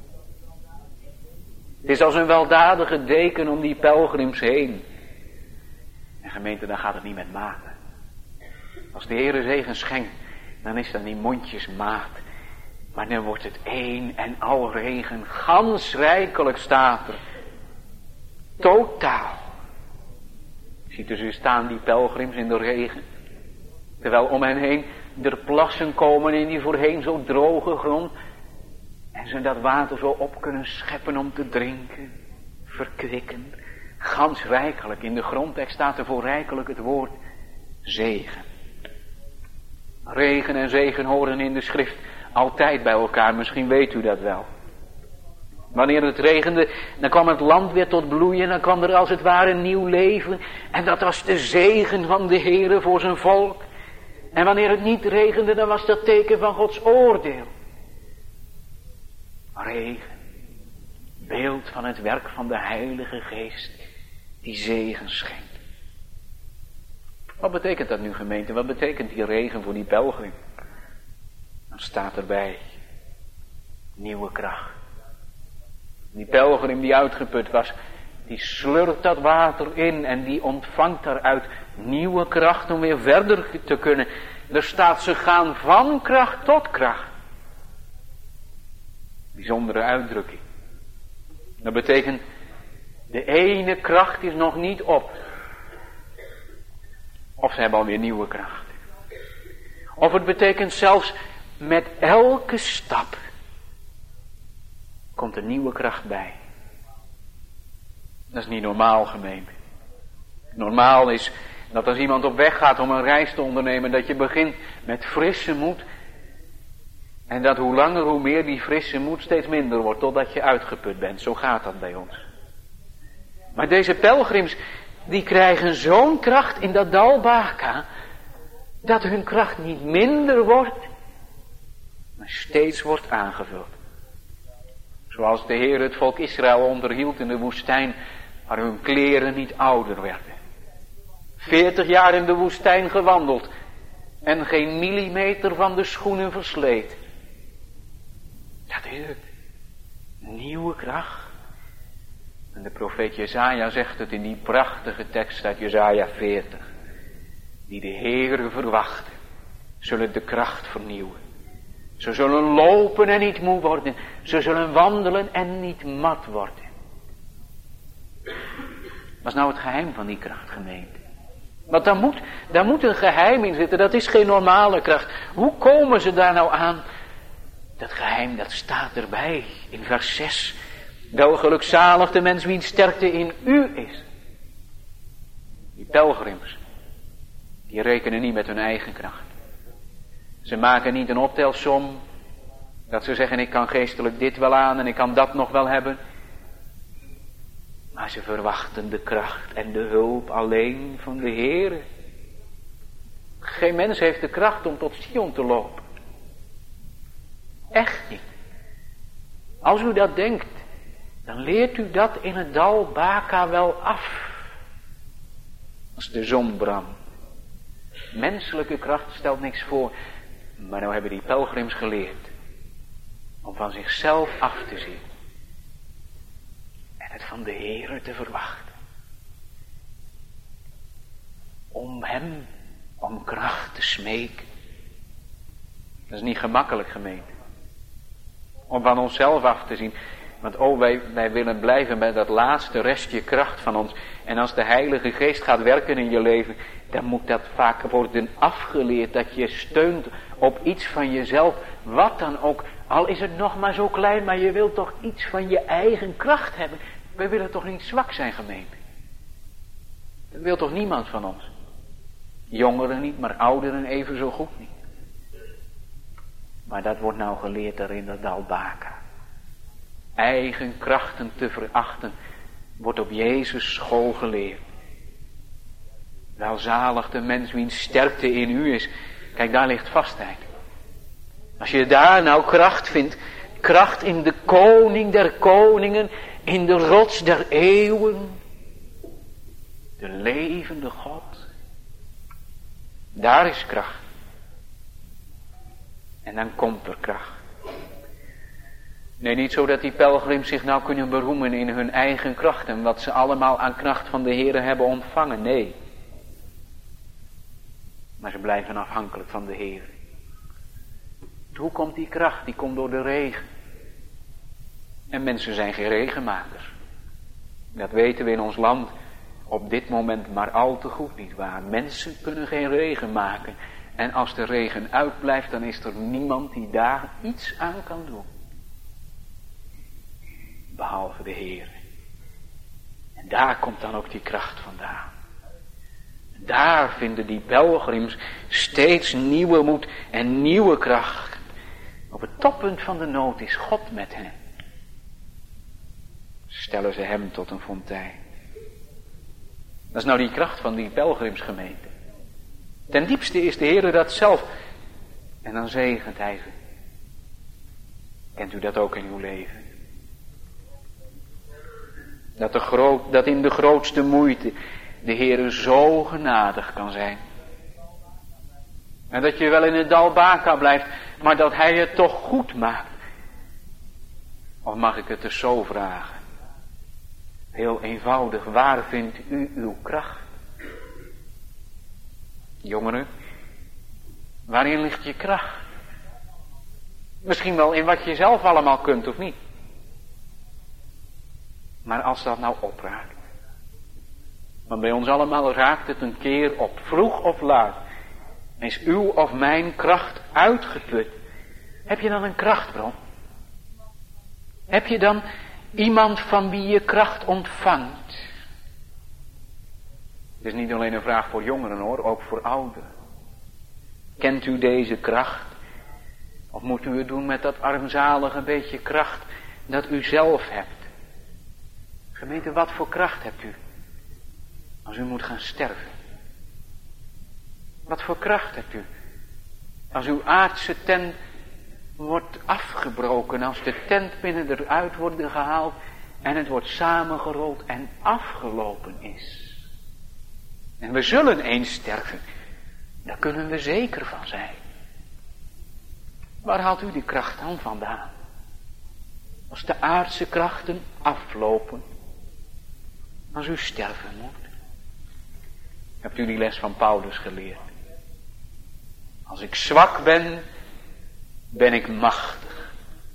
Het is als een weldadige deken om die pelgrims heen. En gemeente, dan gaat het niet met mate. Als de Heere zegen schenkt, dan is dat niet mondjesmaat. Maar dan wordt het een en al regen. Gans rijkelijk staat er. Totaal. Ziet u ze staan, die pelgrims in de regen. Terwijl om hen heen er plassen komen in die voorheen zo droge grond. En ze dat water zo op kunnen scheppen om te drinken. Verkwikken. Gans rijkelijk. In de grondtekst staat er voor rijkelijk het woord zegen. Regen en zegen horen in de schrift altijd bij elkaar. Misschien weet u dat wel. Wanneer het regende, dan kwam het land weer tot bloeien. Dan kwam er als het ware een nieuw leven. En dat was de zegen van de Heere voor zijn volk. En wanneer het niet regende, dan was dat teken van Gods oordeel. Regen. Beeld van het werk van de Heilige Geest. Die zegen schenkt. Wat betekent dat nu, gemeente? Wat betekent die regen voor die pelgrim? Dan staat erbij. Nieuwe kracht. Die pelgrim die uitgeput was, die slurpt dat water in en die ontvangt daaruit nieuwe kracht om weer verder te kunnen. Er staat, ze gaan van kracht tot kracht. Bijzondere uitdrukking. Dat betekent, de ene kracht is nog niet op. Of ze hebben alweer nieuwe kracht. Of het betekent zelfs, met elke stap komt er nieuwe kracht bij. Dat is niet normaal, gemeente. Normaal is dat als iemand op weg gaat om een reis te ondernemen, dat je begint met frisse moed. En dat hoe langer hoe meer die frisse moed steeds minder wordt, totdat je uitgeput bent. Zo gaat dat bij ons. Maar deze pelgrims, die krijgen zo'n kracht in dat dal Baka, dat hun kracht niet minder wordt, maar steeds wordt aangevuld. Zoals de Heer het volk Israël onderhield in de woestijn, waar hun kleren niet ouder werden. 40 jaar in de woestijn gewandeld en geen millimeter van de schoenen versleet. Dat is het. Nieuwe kracht. En de profeet Jesaja zegt het in die prachtige tekst uit Jesaja 40. Die de Heere verwachten, zullen de kracht vernieuwen. Ze zullen lopen en niet moe worden. Ze zullen wandelen en niet mat worden. Wat is nou het geheim van die kracht, gemeente? Want daar moet een geheim in zitten. Dat is geen normale kracht. Hoe komen ze daar nou aan? Dat geheim, dat staat erbij in vers 6. Wel gelukzalig de mens wiens sterkte in u is. Die pelgrims, die rekenen niet met hun eigen kracht. Ze maken niet een optelsom. Dat ze zeggen, ik kan geestelijk dit wel aan en ik kan dat nog wel hebben. Maar ze verwachten de kracht en de hulp alleen van de Heere. Geen mens heeft de kracht om tot Sion te lopen. Echt niet. Als u dat denkt, dan leert u dat in het dal Baka wel af. Als de zon brandt. Menselijke kracht stelt niks voor. Maar nou hebben die pelgrims geleerd om van zichzelf af te zien. En het van de Heere te verwachten. Om hem, om kracht te smeken. Dat is niet gemakkelijk, gemeente. Om van onszelf af te zien. Want wij willen blijven bij dat laatste restje kracht van ons. En als de Heilige Geest gaat werken in je leven, dan moet dat vaak worden afgeleerd. Dat je steunt op iets van jezelf. Wat dan ook. Al is het nog maar zo klein, maar je wilt toch iets van je eigen kracht hebben. We willen toch niet zwak zijn, gemeente. Dat wil toch niemand van ons. Jongeren niet, maar ouderen even zo goed niet. Maar dat wordt nou geleerd daar in dat dal Baka. Eigen krachten te verachten, wordt op Jezus school geleerd. Welzalig de mens wiens sterkte in u is. Kijk, daar ligt vastheid. Als je daar nou kracht vindt, kracht in de koning der koningen, in de rots der eeuwen, de levende God. Daar is kracht. En dan komt er kracht. Nee, niet zo dat die pelgrims zich nou kunnen beroemen in hun eigen kracht en wat ze allemaal aan kracht van de Heere hebben ontvangen. Nee. Maar ze blijven afhankelijk van de Heere. Hoe komt die kracht? Die komt door de regen. En mensen zijn geen regenmakers. Dat weten we in ons land op dit moment maar al te goed, niet waar. Mensen kunnen geen regen maken. En als de regen uitblijft, dan is er niemand die daar iets aan kan doen. Behalve de Heer. En daar komt dan ook die kracht vandaan. En daar vinden die pelgrims steeds nieuwe moed en nieuwe kracht. Op het toppunt van de nood is God met hen. Stellen ze hem tot een fontein. Dat is nou die kracht van die pelgrimsgemeente. Ten diepste is de Heer dat zelf. En dan zegent hij ze. Kent u dat ook in uw leven? Dat in de grootste moeite de Heer zo genadig kan zijn. En dat je wel in het dal Baka blijft, maar dat hij het toch goed maakt. Of mag ik het dus zo vragen? Heel eenvoudig, waar vindt u uw kracht? Jongeren, waarin ligt je kracht? Misschien wel in wat je zelf allemaal kunt of niet. Maar als dat nou opraakt. Want bij ons allemaal raakt het een keer op, vroeg of laat. Is uw of mijn kracht uitgeput? Heb je dan een krachtbron? Heb je dan iemand van wie je kracht ontvangt? Het is niet alleen een vraag voor jongeren hoor, ook voor ouderen. Kent u deze kracht? Of moet u het doen met dat armzalige beetje kracht dat u zelf hebt? Gemeente, wat voor kracht hebt u? Als u moet gaan sterven. Wat voor kracht hebt u? Als uw aardse tent wordt afgebroken, als de tentpinnen eruit worden gehaald en het wordt samengerold en afgelopen is. En we zullen eens sterven. Daar kunnen we zeker van zijn. Waar haalt u die kracht dan vandaan? Als de aardse krachten aflopen. Als u sterven moet. Hebt u die les van Paulus geleerd? Als ik zwak ben, ben ik machtig.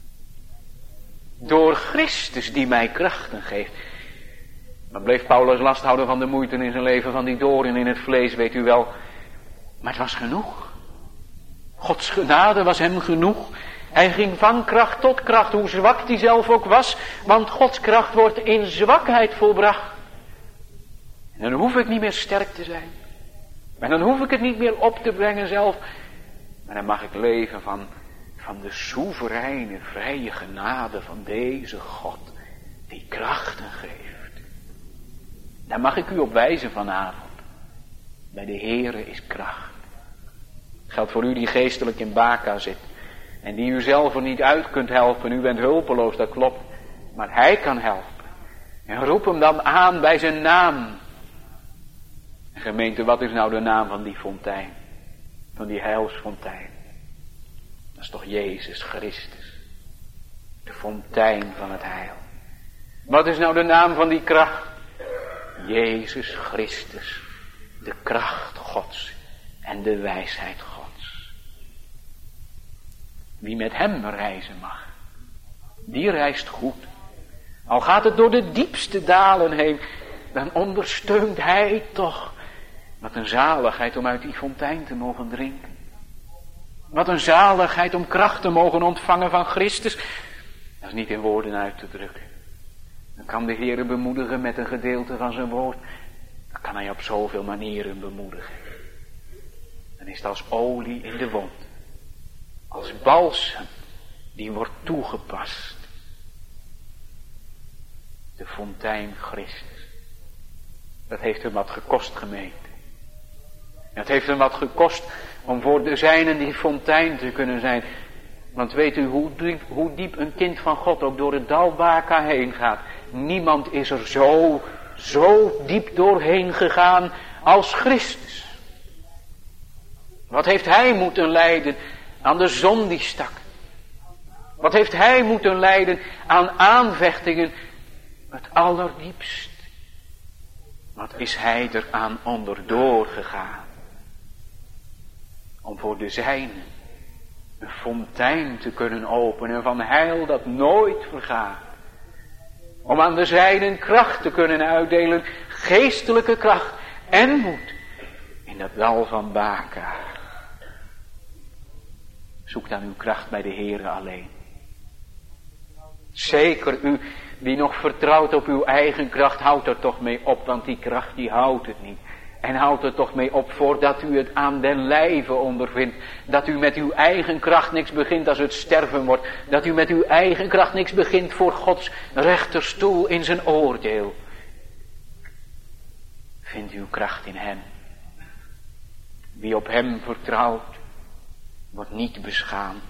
Door Christus die mij krachten geeft. Maar bleef Paulus last houden van de moeite in zijn leven, van die doorn in het vlees, weet u wel. Maar het was genoeg. Gods genade was hem genoeg. Hij ging van kracht tot kracht, hoe zwak hij zelf ook was. Want Gods kracht wordt in zwakheid volbracht. En dan hoef ik niet meer sterk te zijn. En dan hoef ik het niet meer op te brengen zelf. Maar dan mag ik leven van de soevereine, vrije genade van deze God. Die krachten geeft. Daar mag ik u op wijzen vanavond. Bij de Heere is kracht. Geldt voor u die geestelijk in Baka zit. En die u zelf er niet uit kunt helpen. U bent hulpeloos, dat klopt. Maar hij kan helpen. En roep hem dan aan bij zijn naam. Gemeente, wat is nou de naam van die fontein? Van die heilsfontein? Dat is toch Jezus Christus. De fontein van het heil. Wat is nou de naam van die kracht? Jezus Christus. De kracht Gods. En de wijsheid Gods. Wie met hem reizen mag. Die reist goed. Al gaat het door de diepste dalen heen. Dan ondersteunt hij toch. Wat een zaligheid om uit die fontein te mogen drinken. Wat een zaligheid om kracht te mogen ontvangen van Christus. Dat is niet in woorden uit te drukken. Dan kan de Heer bemoedigen met een gedeelte van zijn woord. Dan kan hij op zoveel manieren bemoedigen. Dan is het als olie in de wond. Als balsem die wordt toegepast. De fontein Christus. Dat heeft hem wat gekost, gemeente. Het heeft hem wat gekost om voor de zijnen die fontein te kunnen zijn. Want weet u hoe diep een kind van God ook door het dal Baka heen gaat. Niemand is er zo diep doorheen gegaan als Christus. Wat heeft hij moeten lijden aan de zon die stak. Wat heeft hij moeten lijden aan aanvechtingen het allerdiepst. Wat is hij eraan onderdoor gegaan. Om voor de zijnen een fontein te kunnen openen van heil dat nooit vergaat. Om aan de zijnen kracht te kunnen uitdelen, geestelijke kracht en moed in dat dal van Baka. Zoek dan uw kracht bij de Heere alleen. Zeker u die nog vertrouwt op uw eigen kracht, houdt er toch mee op, want die kracht die houdt het niet. En houdt er toch mee op voordat u het aan den lijve ondervindt. Dat u met uw eigen kracht niks begint als het sterven wordt. Dat u met uw eigen kracht niks begint voor Gods rechterstoel in zijn oordeel. Vindt uw kracht in hem. Wie op hem vertrouwt, wordt niet beschaamd.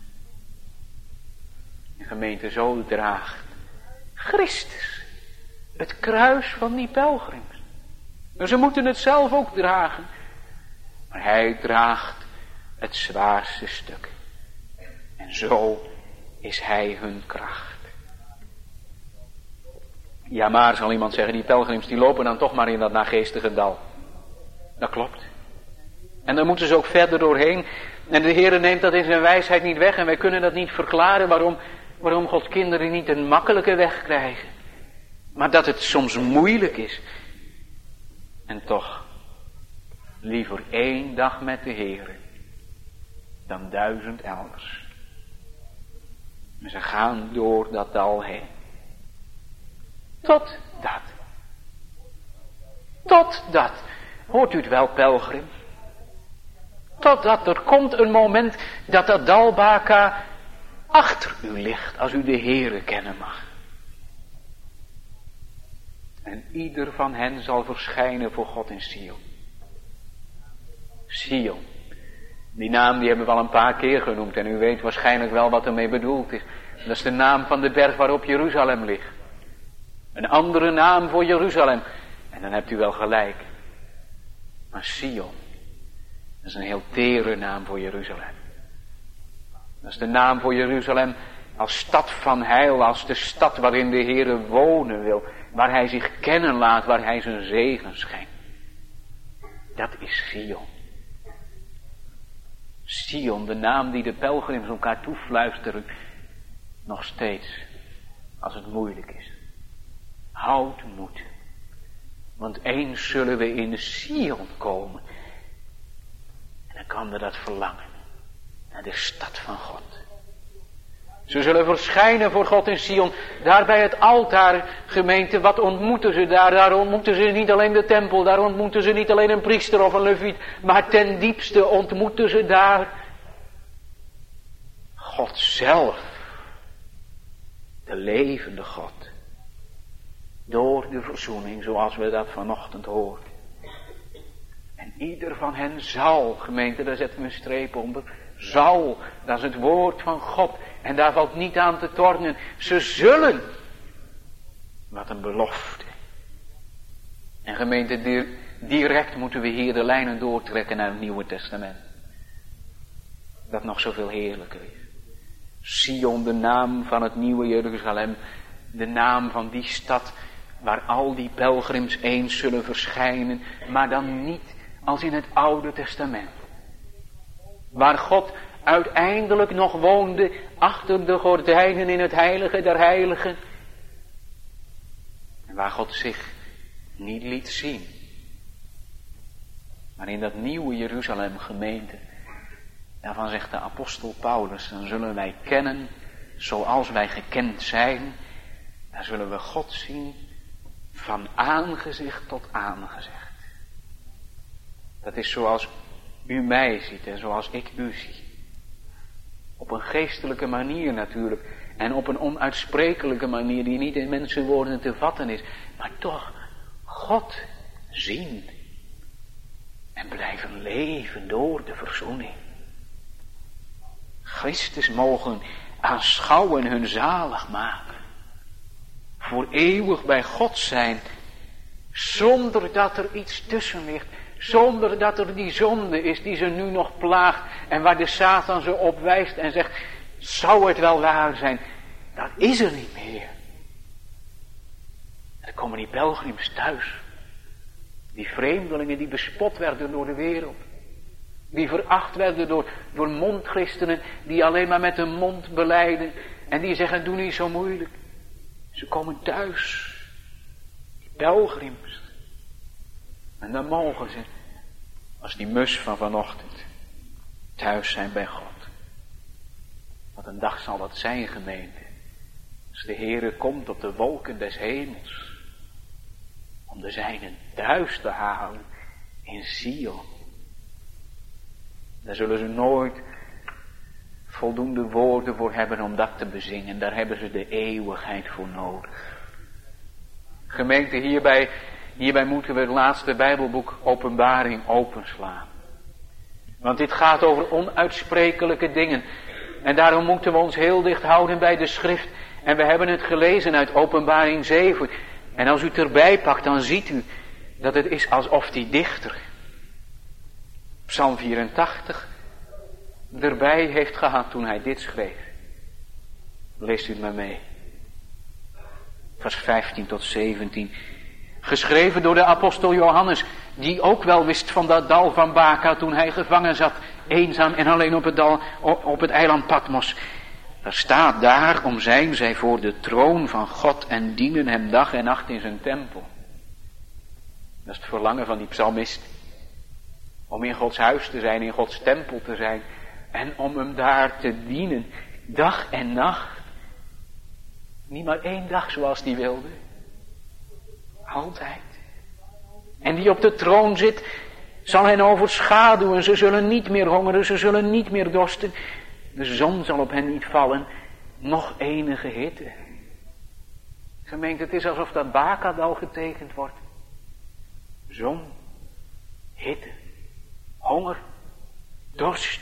De gemeente zo draagt Christus het kruis van die pelgrims. En ze moeten het zelf ook dragen. Maar hij draagt het zwaarste stuk. En zo is hij hun kracht. Ja, maar zal iemand zeggen, die pelgrims die lopen dan toch maar in dat nageestige dal. Dat klopt. En daar moeten ze ook verder doorheen. En de Heere neemt dat in zijn wijsheid niet weg. En wij kunnen dat niet verklaren waarom Gods kinderen niet een makkelijke weg krijgen. Maar dat het soms moeilijk is. En toch, liever 1 dag met de Heere dan 1000 elders. En ze gaan door dat dal heen. Totdat, hoort u het wel, pelgrim? Totdat er komt een moment dat dat dal Baka achter u ligt, als u de Heere kennen mag. En ieder van hen zal verschijnen voor God in Sion. Sion. Die naam die hebben we al een paar keer genoemd. En u weet waarschijnlijk wel wat ermee bedoeld is. Dat is de naam van de berg waarop Jeruzalem ligt. Een andere naam voor Jeruzalem. En dan hebt u wel gelijk. Maar Sion. Dat is een heel tere naam voor Jeruzalem. Dat is de naam voor Jeruzalem als stad van heil. Als de stad waarin de Heere wonen wil. Waar hij zich kennen laat, waar hij zijn zegen schenkt. Dat is Sion. Sion, de naam die de pelgrims elkaar toefluisteren. Nog steeds, als het moeilijk is. Houd moed. Want eens zullen we in Sion komen. En dan kan we dat verlangen. Naar de stad van God. Ze zullen verschijnen voor God in Sion. Daar bij het altaar, gemeente, wat ontmoeten ze daar? Daar ontmoeten ze niet alleen de tempel. Daar ontmoeten ze niet alleen een priester of een leviet. Maar ten diepste ontmoeten ze daar God zelf. De levende God. Door de verzoening, zoals we dat vanochtend hoorden. En ieder van hen zal, gemeente, daar zetten we een streep onder. Zal, dat is het woord van God. En daar valt niet aan te tornen. Ze zullen. Wat een belofte. En gemeente, direct moeten we hier de lijnen doortrekken naar het Nieuwe Testament. Dat nog zoveel heerlijker is. Sion, de naam van het nieuwe Jeruzalem. De naam van die stad waar al die pelgrims eens zullen verschijnen. Maar dan niet als in het Oude Testament. Waar God uiteindelijk nog woonde achter de gordijnen in het heilige der heiligen. En waar God zich niet liet zien. Maar in dat nieuwe Jeruzalem, gemeente, daarvan zegt de apostel Paulus, dan zullen wij kennen zoals wij gekend zijn. Dan zullen we God zien van aangezicht tot aangezicht. Dat is zoals u mij ziet en zoals ik u zie. Op een geestelijke manier natuurlijk. En op een onuitsprekelijke manier die niet in mensenwoorden te vatten is. Maar toch God zien. En blijven leven door de verzoening. Christus mogen aanschouwen hun zalig maken. Voor eeuwig bij God zijn. Zonder dat er iets tussen ligt. Zonder dat er die zonde is die ze nu nog plaagt. En waar de Satan ze op wijst en zegt. Zou het wel waar zijn? Dat is er niet meer. En dan komen die pelgrims thuis. Die vreemdelingen die bespot werden door de wereld. Die veracht werden door mondchristenen. Die alleen maar met hun mond belijden. En die zeggen doe niet zo moeilijk. Ze komen thuis. Die pelgrims. En dan mogen ze, als die mus van vanochtend, thuis zijn bij God. Wat een dag zal dat zijn, gemeente. Als de Heere komt op de wolken des hemels. Om de zijnen thuis te halen in Sion. Daar zullen ze nooit voldoende woorden voor hebben om dat te bezingen. Daar hebben ze de eeuwigheid voor nodig. Gemeente, hierbij moeten we het laatste Bijbelboek Openbaring openslaan. Want dit gaat over onuitsprekelijke dingen. En daarom moeten we ons heel dicht houden bij de schrift. En we hebben het gelezen uit Openbaring 7. En als u het erbij pakt, dan ziet u dat het is alsof die dichter Psalm 84 erbij heeft gehad toen hij dit schreef. Leest u het maar mee. Vers 15 tot 17. Geschreven door de apostel Johannes, die ook wel wist van dat dal van Baka toen hij gevangen zat, eenzaam en alleen op het eiland Patmos. Er staat: daarom zijn zij voor de troon van God en dienen hem dag en nacht in zijn tempel. Dat is het verlangen van die psalmist. Om in Gods huis te zijn, in Gods tempel te zijn. En om hem daar te dienen, dag en nacht. Niet maar 1 dag zoals die wilde. Altijd. En die op de troon zit, zal hen overschaduwen. Ze zullen niet meer hongeren, ze zullen niet meer dorsten. De zon zal op hen niet vallen, nog enige hitte. Gemeente, het is alsof dat Bakadal getekend wordt. Zon, hitte, honger, dorst.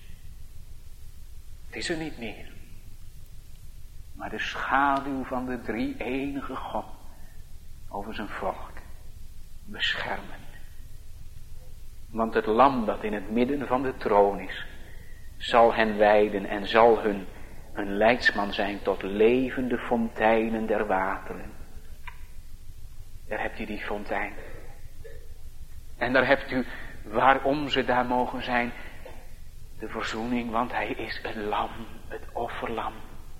Het is er niet meer. Maar de schaduw van de drie-enige God over zijn volk. Beschermend. Want het lam dat in het midden van de troon is, zal hen wijden en zal hun een leidsman zijn tot levende fonteinen der wateren. Daar hebt u die fontein. En daar hebt u waarom ze daar mogen zijn. De verzoening, want hij is het lam, het offerlam.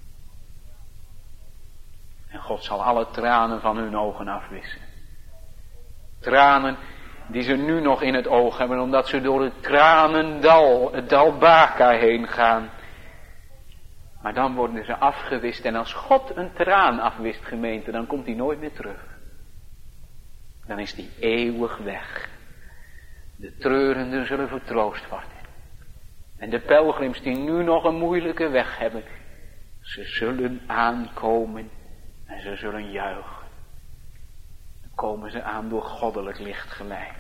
En God zal alle tranen van hun ogen afwissen. Tranen die ze nu nog in het oog hebben, omdat ze door het tranendal, het dal Baka heen gaan. Maar dan worden ze afgewist. En als God een traan afwist, gemeente, dan komt hij nooit meer terug. Dan is die eeuwig weg. De treurenden zullen vertroost worden. En de pelgrims die nu nog een moeilijke weg hebben, ze zullen aankomen en ze zullen juichen. Dan komen ze aan door goddelijk licht geleid.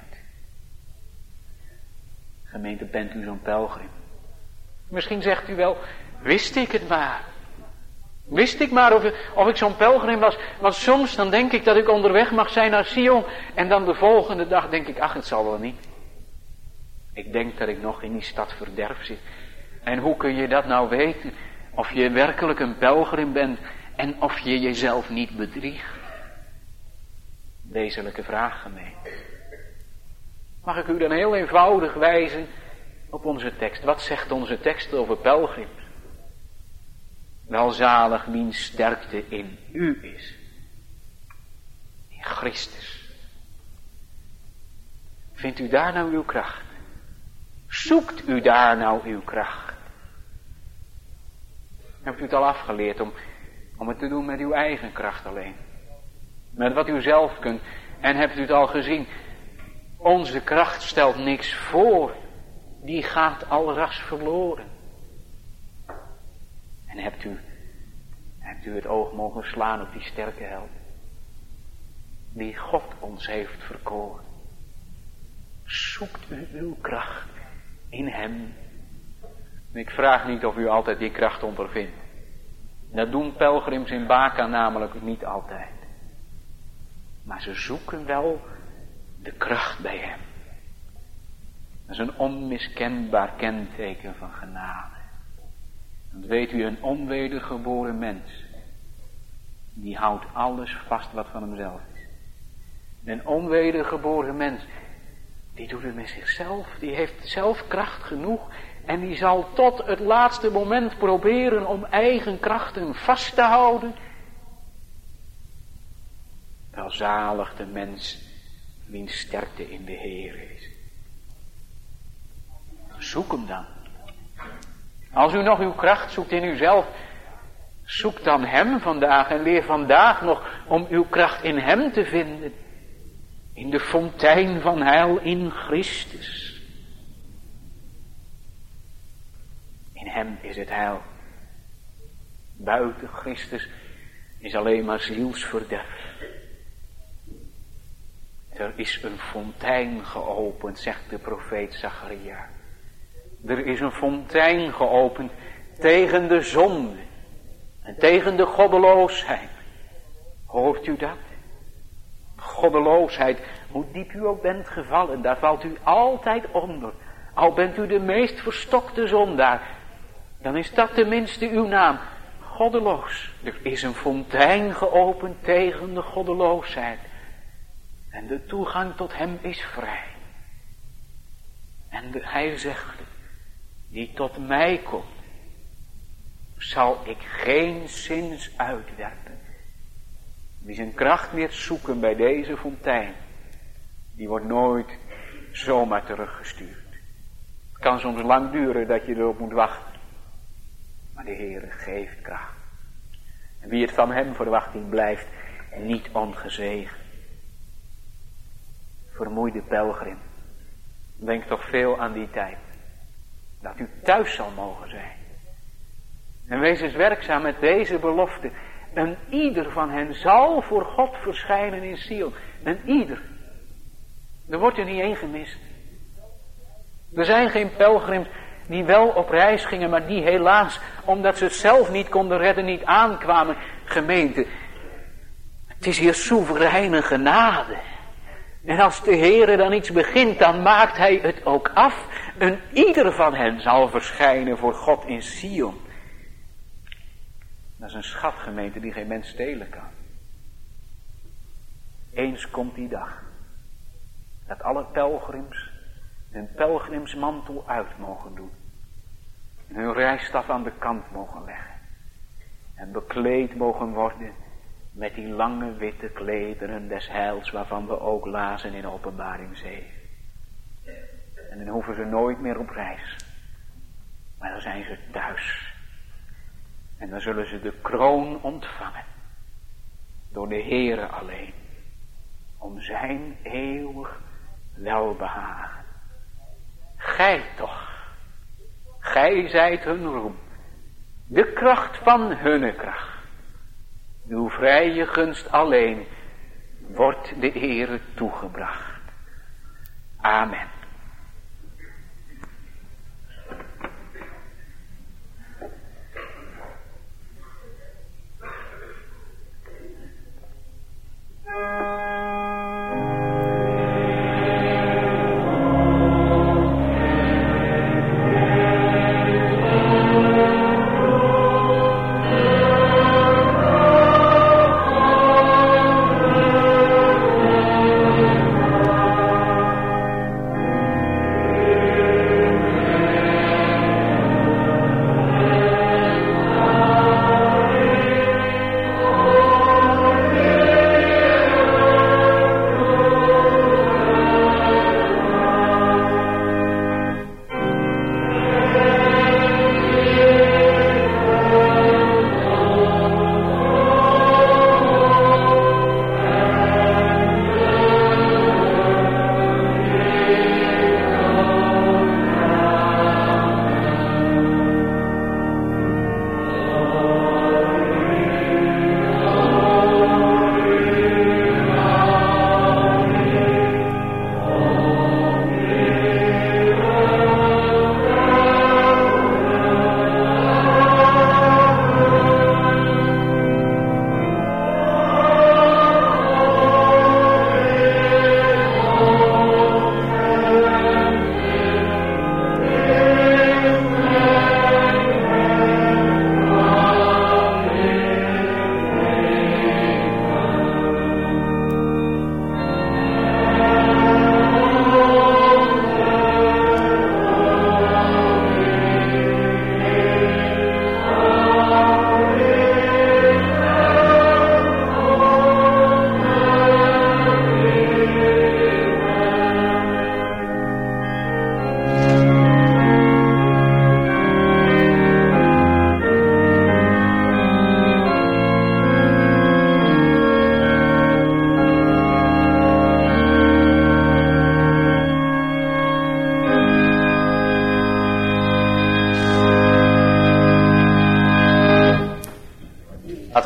Gemeente, bent u zo'n pelgrim? Misschien zegt u wel, wist ik het maar. Wist ik maar of ik zo'n pelgrim was. Want soms dan denk ik dat ik onderweg mag zijn naar Sion. En dan de volgende dag denk ik, ach, het zal wel niet. Ik denk dat ik nog in die stad verderf zit. En hoe kun je dat nou weten? Of je werkelijk een pelgrim bent en of je jezelf niet bedriegt? Wezenlijke vraag, gemeente. Mag ik u dan heel eenvoudig wijzen op onze tekst? Wat zegt onze tekst over pelgrims? Welzalig wiens sterkte in u is. In Christus. Vindt u daar nou uw kracht? Zoekt u daar nou uw kracht? Hebt u het al afgeleerd om het te doen met uw eigen kracht alleen? Met wat u zelf kunt. En hebt u het al gezien? Onze kracht stelt niks voor. Die gaat al ras verloren. En hebt u het oog mogen slaan op die sterke held? Die God ons heeft verkoren. Zoekt u uw kracht in hem. Ik vraag niet of u altijd die kracht ondervindt. Dat doen pelgrims in Baka namelijk niet altijd. Maar ze zoeken wel de kracht bij hem. Dat is een onmiskenbaar kenteken van genade. Want weet u, een onwedergeboren mens, die houdt alles vast wat van hemzelf is. Een onwedergeboren mens, die doet het met zichzelf, die heeft zelf kracht genoeg en die zal tot het laatste moment proberen om eigen krachten vast te houden. Welzalig de mens wiens sterkte in de Heer is. Zoek hem dan. Als u nog uw kracht zoekt in uzelf, zoek dan hem vandaag en leer vandaag nog om uw kracht in hem te vinden. In de fontein van heil in Christus. In hem is het heil. Buiten Christus is alleen maar zielsverderf. Er is een fontein geopend, zegt de profeet Zacharia. Er is een fontein geopend tegen de zonde en tegen de goddeloosheid. Hoort u dat? Goddeloosheid, hoe diep u ook bent gevallen, daar valt u altijd onder. Al bent u de meest verstokte zondaar, dan is dat tenminste uw naam. Goddeloos. Er is een fontein geopend tegen de goddeloosheid. En de toegang tot hem is vrij. En hij zegt, die tot mij komt, zal ik geen zins uitwerpen. Wie zijn kracht leert zoeken bij deze fontein, die wordt nooit zomaar teruggestuurd. Het kan soms lang duren dat je erop moet wachten. Maar de Heere geeft kracht. En wie het van hem verwacht, die blijft niet ongezegend. Vermoeide pelgrim, denk toch veel aan die tijd. Dat u thuis zal mogen zijn. En wees eens werkzaam met deze belofte. En ieder van hen zal voor God verschijnen in Sion. En ieder. Er wordt er niet één gemist. Er zijn geen pelgrims die wel op reis gingen, maar die helaas, omdat ze het zelf niet konden redden, niet aankwamen. Gemeente, het is hier soevereine genade. En als de Heere dan iets begint, dan maakt hij het ook af. En ieder van hen zal verschijnen voor God in Sion. Dat is een schatgemeente die geen mens stelen kan. Eens komt die dag dat alle pelgrims hun pelgrimsmantel uit mogen doen. En hun reisstaf aan de kant mogen leggen. En bekleed mogen worden met die lange witte klederen des heils, waarvan we ook lazen in Openbaring 7. En dan hoeven ze nooit meer op reis. Maar dan zijn ze thuis. En dan zullen ze de kroon ontvangen. Door de Heere alleen. Om zijn eeuwig welbehagen. Gij toch. Gij zijt hun roem. De kracht van hunne kracht. Uw vrije gunst alleen wordt de Heere toegebracht. Amen.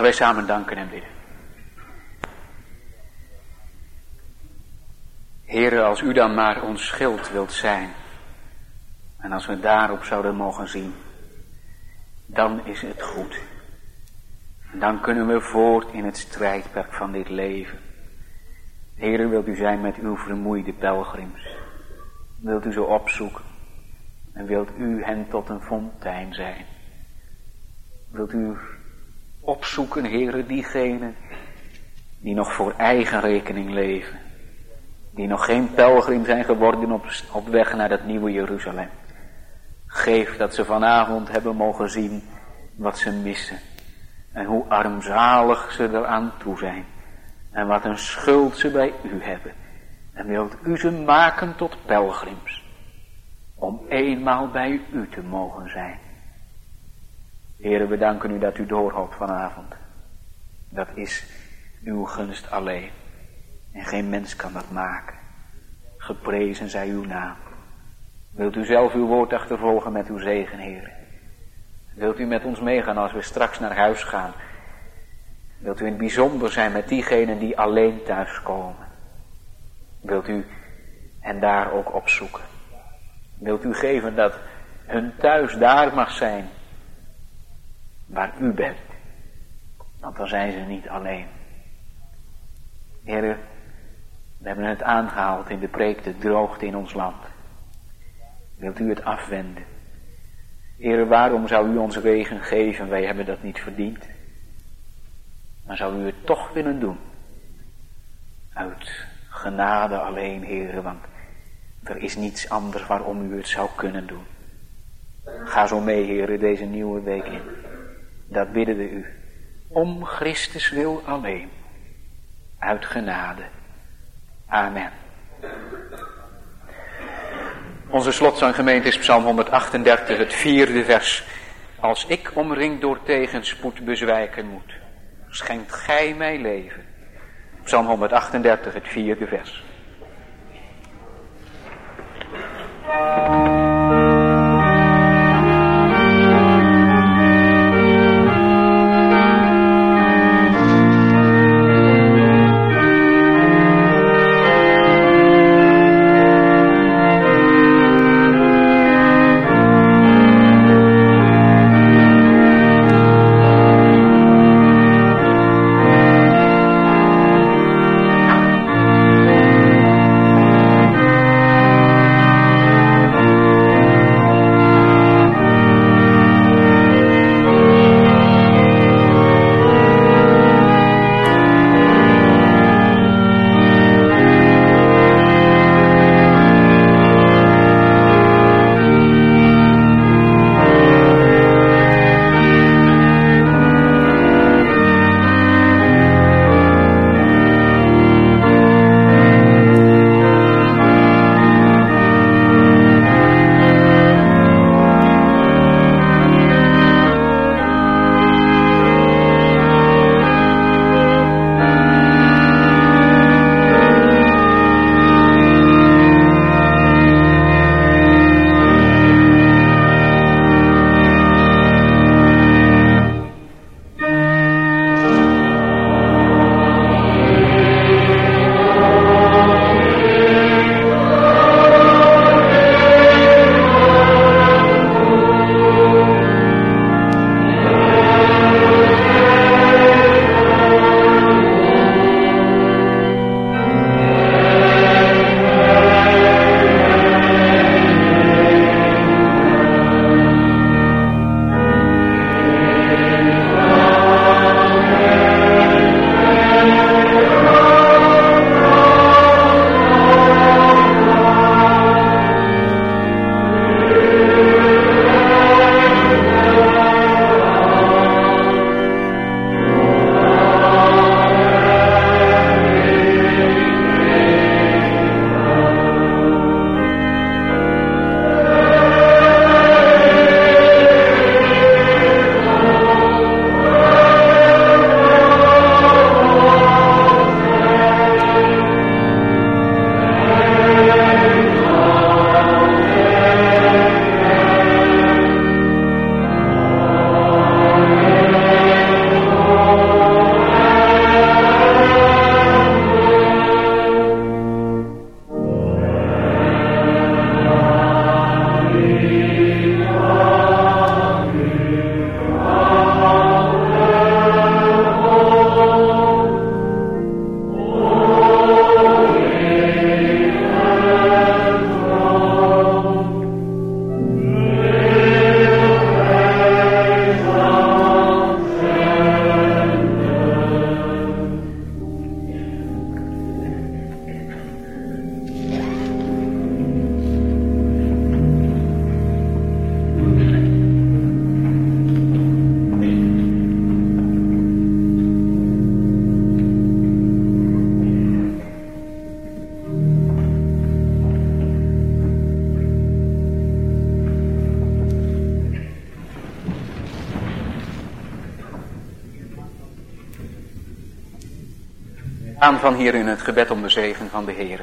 wij samen danken en bidden. Heere, als u dan maar ons schild wilt zijn, en als we daarop zouden mogen zien, dan is het goed. En dan kunnen we voort in het strijdperk van dit leven. Heere, wilt u zijn met uw vermoeide pelgrims. Wilt u ze opzoeken. En wilt u hen tot een fontein zijn. Wilt u opzoeken, Heere, diegenen die nog voor eigen rekening leven. Die nog geen pelgrim zijn geworden op weg naar dat nieuwe Jeruzalem. Geef dat ze vanavond hebben mogen zien wat ze missen. En hoe armzalig ze eraan toe zijn. En wat een schuld ze bij u hebben. En wilt u ze maken tot pelgrims. Om eenmaal bij u te mogen zijn. Heere, we danken u dat u doorhoopt vanavond. Dat is uw gunst alleen. En geen mens kan dat maken. Geprezen zij uw naam. Wilt u zelf uw woord achtervolgen met uw zegen, Heere. Wilt u met ons meegaan als we straks naar huis gaan. Wilt u in het bijzonder zijn met diegenen die alleen thuiskomen. Wilt u hen daar ook opzoeken. Wilt u geven dat hun thuis daar mag zijn waar u bent. Want dan zijn ze niet alleen. Heere, we hebben het aangehaald in de preek, de droogte in ons land. Wilt u het afwenden? Heere, waarom zou u ons regen geven? Wij hebben dat niet verdiend. Maar zou u het toch willen doen? Uit genade alleen, Heere, want er is niets anders waarom u het zou kunnen doen. Ga zo mee, Heere, deze nieuwe week in. Dat bidden we u. Om Christus wil alleen. Uit genade. Amen. Onze slotzanggemeente is Psalm 138, het 4e vers. Als ik omringd door tegenspoed bezwijken moet, schenkt gij mij leven. Psalm 138, het 4e vers. Aan van hier in het gebed om de zegen van de Heere.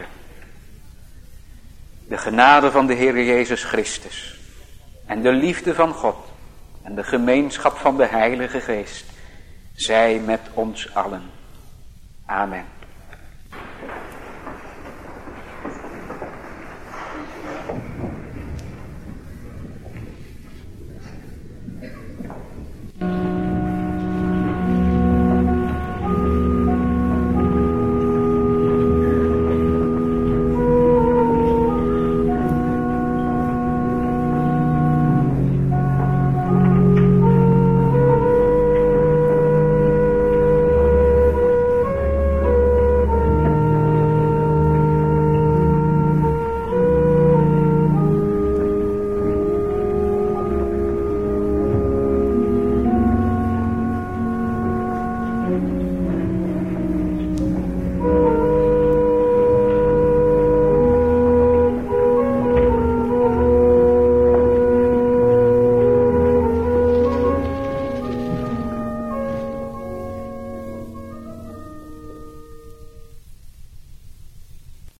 De genade van de Heere Jezus Christus en de liefde van God en de gemeenschap van de Heilige Geest zij met ons allen. Amen.